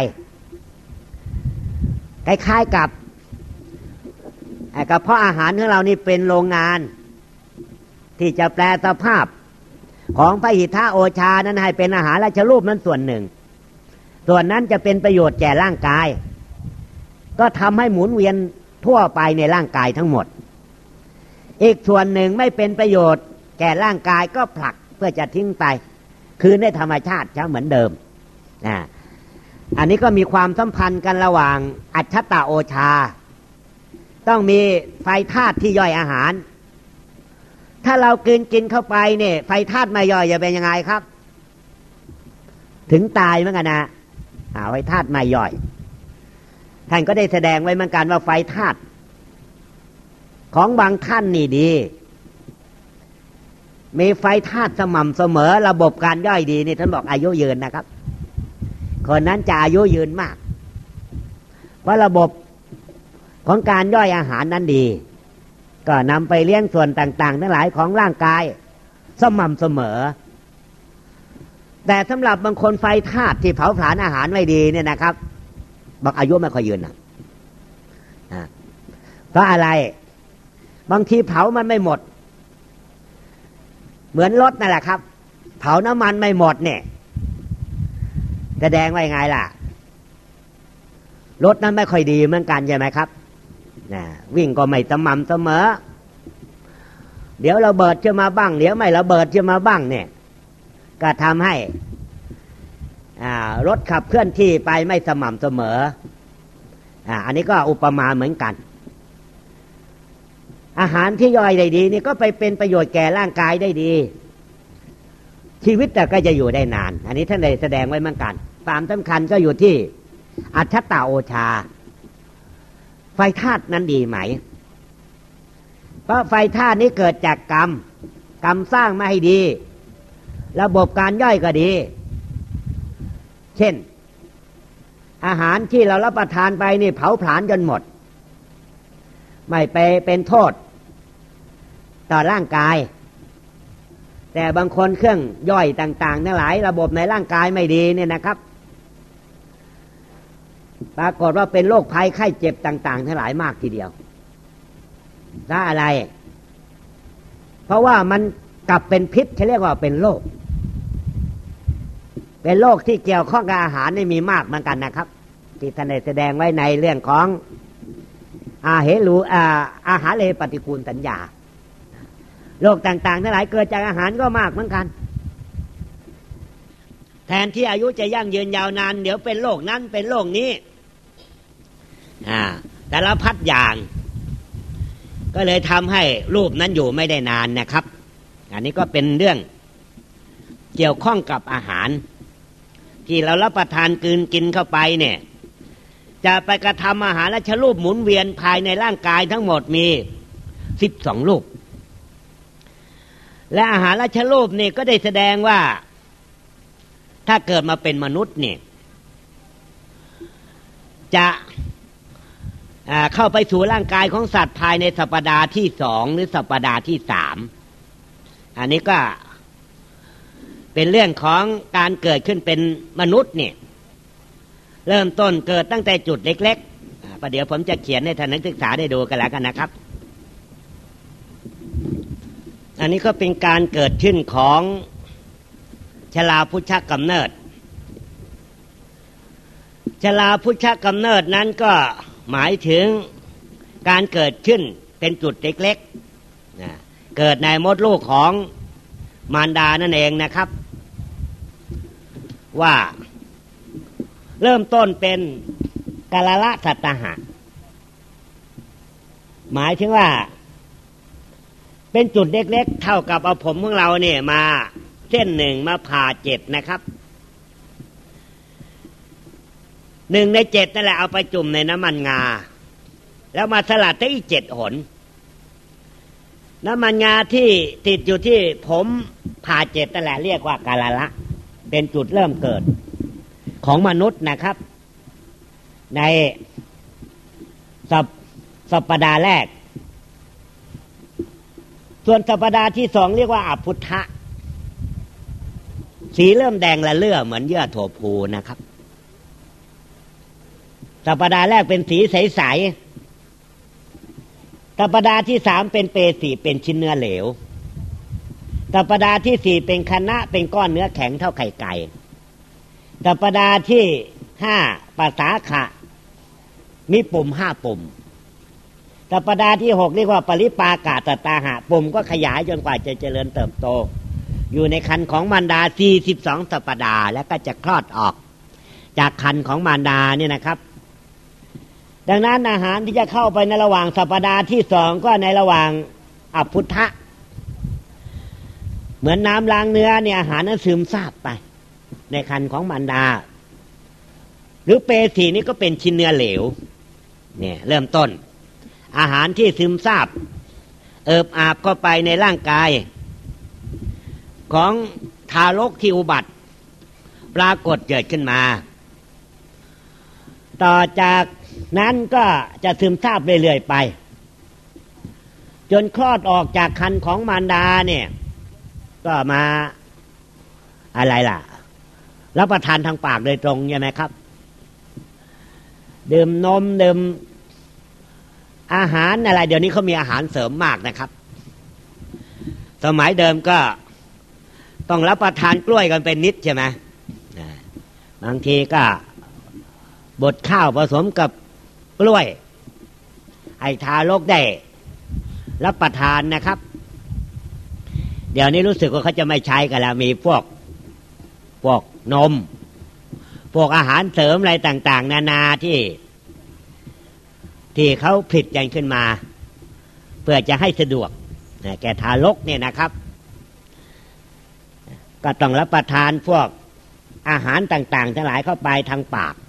คล้ายๆกับกระเพาะอาหารของเรานี่เป็นโรงงานที่จะแปลสภาพของพหิทธโอชานั้นให้เป็นอาหารราชรูปนั้นส่วนหนึ่งส่วนนั้นจะเป็นประโยชน์แก่ร่างกายก็ทำให้หมุนเวียนทั่วไปในร่างกายทั้งหมดอีกส่วนหนึ่งไม่เป็นประโยชน์แก่ร่างกายก็ผลักเพื่อจะทิ้งไปคืนให้ธรรมชาติเหมือนเดิมอ่าอันนี้ก็มีความสัมพันธ์กันระหว่างอัชชตาโอชาต้องมีไฟธาตุที่ย่อยอาหารถ้าเรากินกินเข้าไปเนี่ยไฟธาตุไม่ย่อยจะเป็นยังไงครับถึงตายเหมือนกันนะอ่าไฟธาตุไม่ย่อยท่านก็ได้แสดงไว้เหมือนกันว่าไฟธาตุของบางท่านนี่ดีมีไฟธาตุสม่ำเสมอระบบการย่อยดีนี่ท่านบอกอายุยืนนะครับคนนั้นจะอายุยืนมากเพราะระบบของการย่อยอาหารนั้นดีก็นำไปเลี้ยงส่วนต่างๆทั้งหลายของร่างกายสม่ำเสมอแต่สำหรับบางคนไฟธาตุที่เผาผลาญอาหารไม่ดีเนี่ยนะครับบอกอายุไม่ค่อยยืนนะราะอะไรบางทีเผามันไม่หมดเหมือนรถนั่นแหละครับเผาน้ำมันไม่หมดเนี่ยแสดงว่ายังไงล่ะรถนั้นไม่ค่อยดีเหมือนกันใช่ไหมครับนะวิ่งก็ไม่สม่ำเสมอเดี๋ยวระเบิดจะมาบ้างเดี๋ยวไม่ระเบิดจะมาบ้างเนี่ยก็ทำให้รถขับเคลื่อนที่ไปไม่สม่ำเสมออ่าอันนี้ก็อุปมาเหมือนกันอาหารที่ย่อยได้ดีนี่ก็ไปเป็นประโยชน์แก่ร่างกายได้ดีชีวิตแต่ก็จะอยู่ได้นานอันนี้ท่านได้แสดงไว้เหมือนกันความสำคัญก็อยู่ที่อัฏฐตโอชาไฟธาตุนั้นดีไหมเพราะไฟธาตุนี้เกิดจากกรรมกรรมสร้างมาให้ดีระบบการย่อยก็ดีเช่นอาหารที่เรารับประทานไปนี่เผาผลาญจนหมดไม่ไปเป็นโทษต่อร่างกายแต่บางคนเครื่องย่อยต่างๆทั้งหลายระบบในร่างกายไม่ดีเนี่ยนะครับปรากฏว่าเป็นโรคภัยไข้เจ็บต่างๆทั้งหลายมากทีเดียวถ้าอะไรเพราะว่ามันกลับเป็นพิษเขาเรียกว่าเป็นโรคเป็นโรคที่เกี่ยวข้องกับอาหารนี่มีมากเหมือนกันนะครับที่ท่านได้แสดงไว้ในเรื่องของอาเหรูอาอาหารเลปฏิกูลสัญญาโรคต่างๆทั้งหลายเกิดจากอาหารก็มากเหมือนกันแทนที่อายุจะยั่งยืนยาวนานเดี๋ยวเป็นโรคนั้นเป็นโรคนี้อ่าแต่ละพัดอย่างก็เลยทำให้รูปนั้นอยู่ไม่ได้นานนะครับอันนี้ก็เป็นเรื่องเกี่ยวข้องกับอาหารที่เรารับประทานกลืนกินเข้าไปเนี่ยจะไปกระทำอาหารและชรูปหมุนเวียนภายในร่างกายทั้งหมดมีสิบสองรูปและอาหารและชรูปนี่ก็ได้แสดงว่าถ้าเกิดมาเป็นมนุษย์เนี่ยจะเข้าไปสู่ร่างกายของสัตว์ภายในสัปดาห์ที่สองหรือสัปดาห์ที่สามอันนี้ก็เป็นเรื่องของการเกิดขึ้นเป็นมนุษย์เนี่ยเริ่มต้นเกิดตั้งแต่จุดเล็กๆประเดี๋ยวผมจะเขียนให้ท่านนักศึกษาได้ดูกันแล้วกันนะครับอันนี้ก็เป็นการเกิดขึ้นของชราพุชฌกำเนิดชราพุชฌกำเนิดนั้นก็หมายถึงการเกิดขึ้นเป็นจุดเล็กๆนะเกิดในมดลูกของมารดานั่นเองนะครับว่าเริ่มต้นเป็นกาลละสัตตหะหมายถึงว่าเป็นจุดเล็กๆเท่ากับเอาผมของเราเนี่ยมาเส้นหนึ่งมาผ่าเจ็ดนะครับหนึ่งในเจ็ดนั่นแหละเอาไปจุ่มในน้ำมันงาแล้วมาสลัดได้อีกเจ็ดหนน้ำมันงาที่ติดอยู่ที่ผมผ่าเจ็ดนั่นแหละเรียกว่ากาลละเป็นจุดเริ่มเกิดของมนุษย์นะครับในสัปสัปดาห์แรกส่วนสัปดาห์ที่สองเรียกว่าอพุทธะสีเริ่มแดงละเลื่อเหมือนเยื่อถั่วพูนะครับสัปดาห์แรกเป็นสีใสๆสัปดาห์ที่สามเป็นเปสีเป็นชิ้นเนื้อเหลวสัปดาห์ที่สี่เป็นคณะเป็นก้อนเนื้อแข็งเท่าไข่ไก่สัปดาห์ที่ห้าปสาขะมีปุ่มห้าปุ่มสัปดาห์ที่หกเรียกว่าปริปากาตตาหะปุ่มก็ขยายจนกว่าจะเจริญเติบโตอยู่ในครรภ์ของมารดาสี่สิบสองสัปดาห์แล้วก็จะคลอดออกจากครรภ์ของมารดาเนี่ยนะครับดังนั้นอาหารที่จะเข้าไปในระหว่างสัปดาห์ที่สองก็ในระหว่างอพุทธะเหมือนน้ำล้างเนื้อเนี่ยอาหารนั้นซึมซาบไปในครรภ์ของมารดาหรือเปสีนี่ก็เป็นชิ้นเนื้อเหลวเนี่ยเริ่มต้นอาหารที่ซึมซาบเอิบอาบเข้าไปในร่างกายของทารกที่อุบัติปรากฏเกิดขึ้นมาต่อจากนั้นก็จะซึมซาบเรื่อยๆไปจนคลอดออกจากครรภ์ของมารดาเนี่ยก็มาอะไรล่ะรับประทานทางปากโดยตรงใช่ไหมครับดื่มนมดื่มอาหารอะไรเดี๋ยวนี้เขามีอาหารเสริมมากนะครับสมัยเดิมก็ต้องรับประทานกล้วยกันเป็นนิดใช่ไหมบางทีก็บดข้าวผสมกับกล้วยให้ทารกได้รับประทานนะครับเดี๋ยวนี้รู้สึกว่าเขาจะไม่ใช้กันแล้วมีพวกพวกนมพวกอาหารเสริมอะไรต่างๆนานาที่ที่เขาผลิตกันขึ้นมาเพื่อจะให้สะดวกแก่ทารกเนี่ยนะครับก็ต้องรับประทานพวกอาหารต่างๆทั้งหลายเข้าไปทางปาก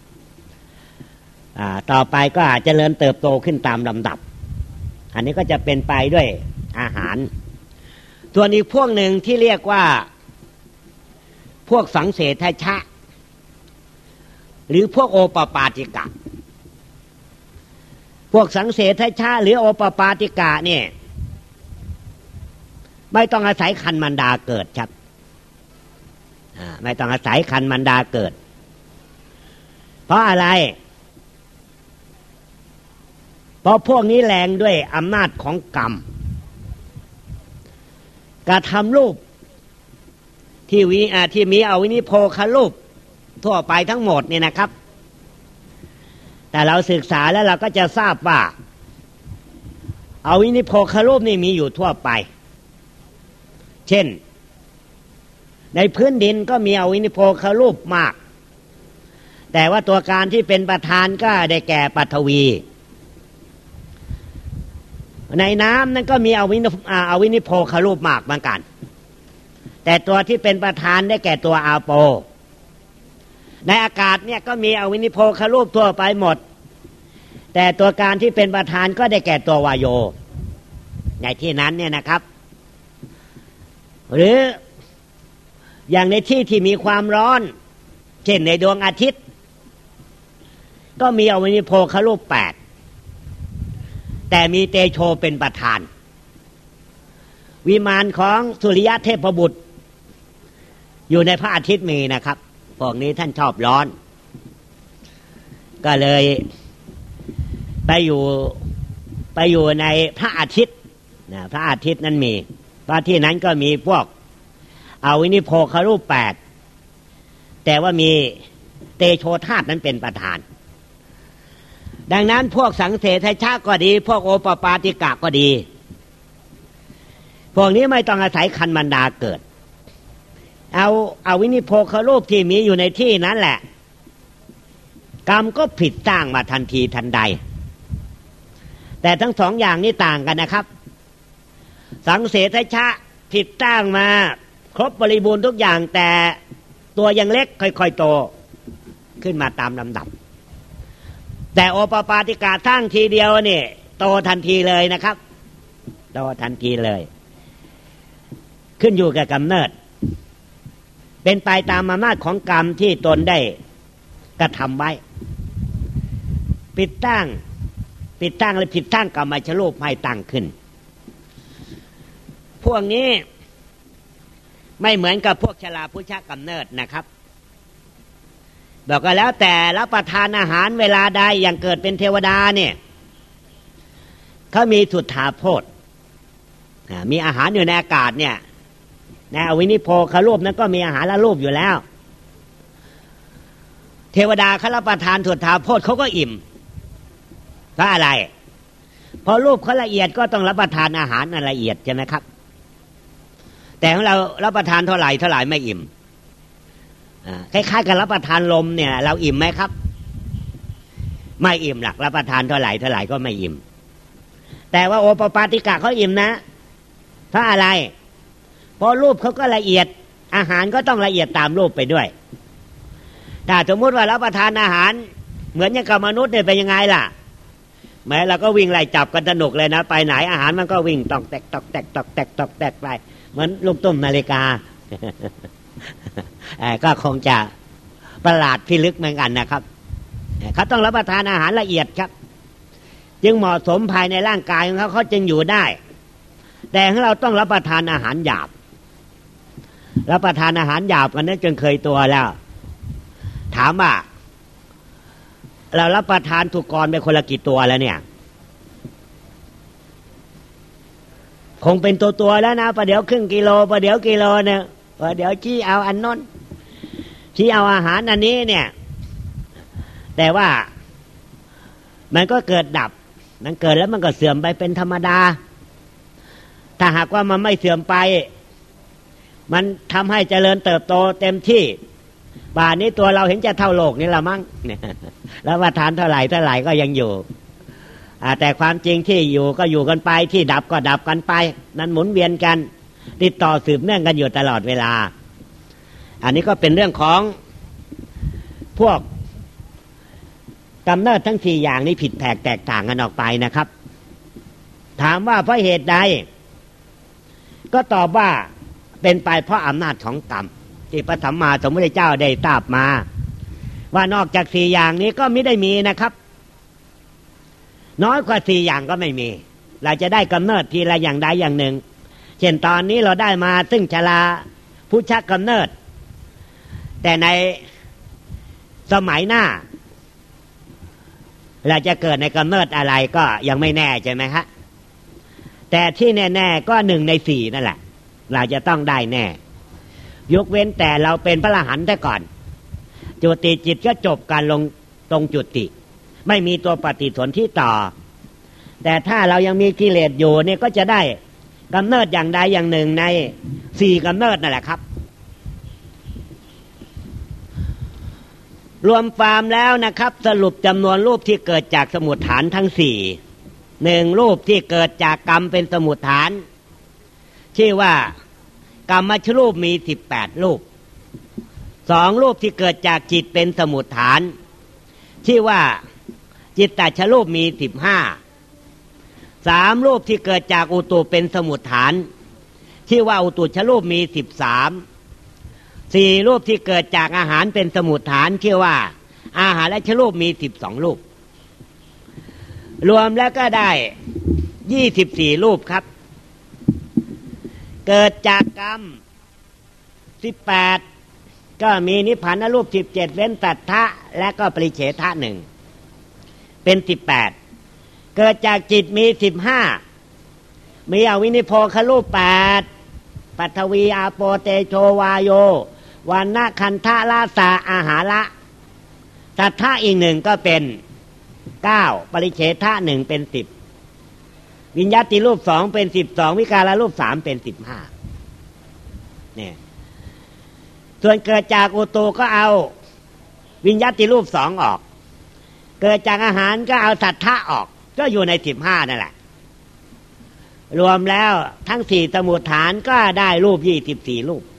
ต่อไปก็อาจจะเจริญเติบโตขึ้นตามลำดับอันนี้ก็จะเป็นไปด้วยอาหารส่วนอีกพวกหนึ่งที่เรียกว่าพวกสังเสทชะหรือพวกโอปปาติกะพวกสังเสทชะหรือโอปปาติกะเนี่ยไม่ต้องอาศัยคันมารดาเกิดครับไม่ต้องอาศัยคันมารดาเกิดเพราะอะไรเพราะพวกนี้แรงด้วยอำนาจของกรรมการทำรูปที่วิที่มีอวินิโพครูปทั่วไปทั้งหมดเนี่ยนะครับแต่เราศึกษาแล้วเราก็จะทราบว่าอวินิโพครูปนี่มีอยู่ทั่วไปเช่นในพื้นดินก็มีอวินิโพครูปมากแต่ว่าตัวการที่เป็นประธานก็ได้แก่ปฐวีในน้ำนั้นก็มีอวินอวินิโพครูปมากเหมือนกันแต่ตัวที่เป็นประธานได้แก่ตัวอาโปในอากาศเนี่ยก็มีอวินิโพครูปทั่วไปหมดแต่ตัวการที่เป็นประธานก็ได้แก่ตัววาโยในที่นั้นเนี่ยนะครับหรืออย่างในที่ที่มีความร้อนเช่นในดวงอาทิตย์ก็มีอวินิโพครูปแปดแต่มีเตโชเป็นประธานวิมานของสุริยะเทพบุตรอยู่ในพระอาทิตย์มีนะครับพวกนี้ท่านชอบร้อนก็เลยไปอยู่ไปอยู่ในพระอาทิตย์นะพระอาทิตย์นั้นมีเพราะที่นั้นก็มีพวกอวินิโพครูปแปดแต่ว่ามีเตโชธาตุนั้นเป็นประธานดังนั้นพวกสังเสทชะก็ดีพวกโอปปาติกะก็ดีพวกนี้ไม่ต้องอาศัยคันมารดาเกิดเอาเอาวินิโพครูปที่มีอยู่ในที่นั้นแหละกรรมก็ผิดสร้างมาทันทีทันใดแต่ทั้งสองอย่างนี้ต่างกันนะครับสังเสทชะผิดสร้างมาครบบริบูรณ์ทุกอย่างแต่ตัวยังเล็กค่อยๆโตขึ้นมาตามลำดับแต่โอปปาติกะสร้างทีเดียวนี่โตทันทีเลยนะครับโตทันทีเลยขึ้นอยู่กับกำเนิดเป็นไปตามอำนาจของกรรมที่ตนได้กระทำไว้ปิดตั้งปิดตั้งหรือผิดตั้งกรรมชรูปให้ตั้งขึ้นพวกนี้ไม่เหมือนกับพวกชราพุชกำเนิดนะครับบอกก็แล้วแต่รับประทานอาหารเวลาใดอย่างเกิดเป็นเทวดาเนี่ยเขามีสุทธาโพธมีอาหารอยู่ในอากาศเนี่ยในอวินิโพครูปนั้นก็มีอาหารละรูปอยู่แล้วเทวดาเขารับประทานสุทธาโพธเขาก็อิ่มเพราะอะไรพอรูปเขาละเอียดก็ต้องรับประทานอาหารอันละเอียดใช่ไหมครับแต่ของเรารับประทานเท่าไหร่เท่าไหร่ไม่อิ่มคล้ายๆกับรับประทานลมเนี่ยเราอิ่มไหมครับไม่อิ่มหรอกรับประทานเท่าไหร่เท่าไหร่ก็ไม่อิ่มแต่ว่าโอปปาติกะเขาอิ่มนะเพราะอะไรเพราะรูปเขาก็ละเอียดอาหารก็ต้องละเอียดตามรูปไปด้วยถ้าสมมติว่ารับประทานอาหารเหมือนอย่างกับมนุษย์เนี่ยเป็นยังไงล่ะแม้เราก็วิ่งไล่จับกันสนุกเลยนะไปไหนอาหารมันก็วิ่งตอกแตกตอกแตกตอกแตกตอกแตกไปเหมือนลูกตุ้มนาฬิกา ก็คงจะประหลาดพิลึกเหมือนกันนะครับเขาต้องรับประทานอาหารละเอียดครับจึงเหมาะสมภายในร่างกายของเขาเขาจึงอยู่ได้แต่ของเราต้องรับประทานอาหารหยาบรับประทานอาหารหยาบกันนั้นจนเคยตัวแล้วถามว่าเรารับประทานสุกรไปคนละกี่ตัวแล้วเนี่ยคงเป็นตัวตัวแล้วนะประเดี๋ยวครึ่งกิโลประเดี๋ยวกิโลเนี่ยประเดี๋ยวชี้เอาอันน้นชี้เอาอาหารอันนี้เนี่ยแต่ว่ามันก็เกิดดับมันเกิดแล้วมันก็เสื่อมไปเป็นธรรมดาถ้าหากว่ามันไม่เสื่อมไปมันทำให้เจริญเติบโตเต็มที่ป่านนี้ตัวเราเห็นจะเท่าโลกนี่ละมั้งเนี่ยแล้วว่าทานเท่าไหร่เท่าไหร่ก็ยังอยู่แต่ความจริงที่อยู่ก็อยู่กันไปที่ดับก็ดับกันไปนั้นหมุนเวียนกันติดต่อสืบเนื่องกันอยู่ตลอดเวลาอันนี้ก็เป็นเรื่องของพวกกำเนิดทั้งสี่อย่างนี้ผิดแผกแตกต่างกันออกไปนะครับถามว่าเพราะเหตุใดก็ตอบว่าเป็นไปเพราะอำนาจของกรรมที่พระสัมมาสัมพุทธเจ้าได้ตรัสมาว่านอกจากสี่อย่างนี้ก็ไม่ได้มีนะครับน้อยกว่าสี่อย่างก็ไม่มีเราจะได้กำเนิดทีละอย่างใดอย่างหนึ่งเช่นตอนนี้เราได้มาซึ่งชราพุทธกำเนิดแต่ในสมัยหน้าเราจะเกิดในกำเนิดอะไรก็ยังไม่แน่ใช่ไหมฮะแต่ที่แน่ๆก็หนึ่งในสี่นั่นแหละเราจะต้องได้แน่ยกเว้นแต่เราเป็นพระอรหันต์แต่ก่อนจุติจิตก็จบการลงตรงจุติไม่มีตัวปฏิสนธิต่อแต่ถ้าเรายังมีกิเลสอยู่เนี่ยก็จะได้กำเนิดอย่างใดอย่างหนึ่งในสี่กำเนิดนั่นแหละครับรวมความแล้วนะครับสรุปจำนวนรูปที่เกิดจากสมุฏฐานทั้งสี่หนึ่งรูปที่เกิดจากกรรมเป็นสมุฏฐานชื่อว่ากรรมชรูปมีสิบแปดรูปสองรูปที่เกิดจากจิตเป็นสมุฏฐานชื่อว่าจิตตชรูปมีสิบห้าสามรูปที่เกิดจากอุตุเป็นสมุฏฐานชื่อว่าอุตุชรูปมีสิบสามสี่รูปที่เกิดจากอาหารเป็นสมุฏฐานชื่อว่าอาหารและชรูปมีสิบสองรูปรวมแล้วก็ได้ยี่สิบสี่รูปครับเกิดจากกรรมสิบแปดก็มีนิพพานรูปสิบเจ็ดเว้นตัทธะและก็ปริเฉทะหนึ่งเป็นสิบแปดเกิดจากจิตมีสิบห้ามีอวินิโพครูปแปดปัทวีอาโปเตโชวาโยวันนะคันธะลาสาอาหาระตัทธะอีกหนึ่งก็เป็นเก้าปริเฉทะหนึ่งเป็นสิบวิญญาติรูปสองเป็นสิบสองวิการรูปสามเป็นสิบห้าเนี่ยส่วนเกิดจากอุตุก็เอาวิญญาติรูปสองออกเกิดจากอาหารก็เอาสัทธะออกก็อยู่ในสิบห้านั่นแหละรวมแล้วทั้งสี่สมุฏฐานก็ได้รูปยี่สิบสี่รูป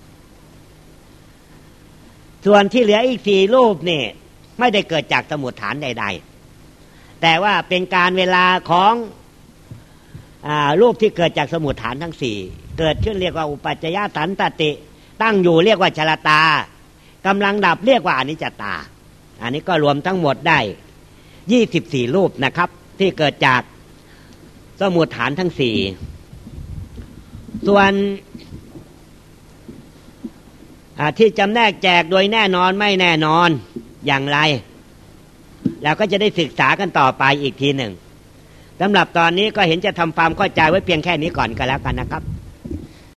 ส่วนที่เหลืออีกสี่รูปนี่ไม่ได้เกิดจากสมุฏฐานใดๆแต่ว่าเป็นการเวลาของรูปที่เกิดจากสมุฏฐานทั้งสี่เกิดขึ้นเรียกว่าอุปัจจยสันตติตั้งอยู่เรียกว่าชรตากำลังดับเรียกว่าอนิจจตาอันนี้ก็รวมทั้งหมดได้ยี่สิบสี่รูปนะครับที่เกิดจากสมุฏฐานทั้งสี่ส่วนที่จำแนกแจกโดยแน่นอนไม่แน่นอนอย่างไรเราก็จะได้ศึกษากันต่อไปอีกทีหนึ่งสำหรับตอนนี้ก็เห็นจะทำความเข้าใจไว้เพียงแค่นี้ก่อนก็แล้วกันนะครับ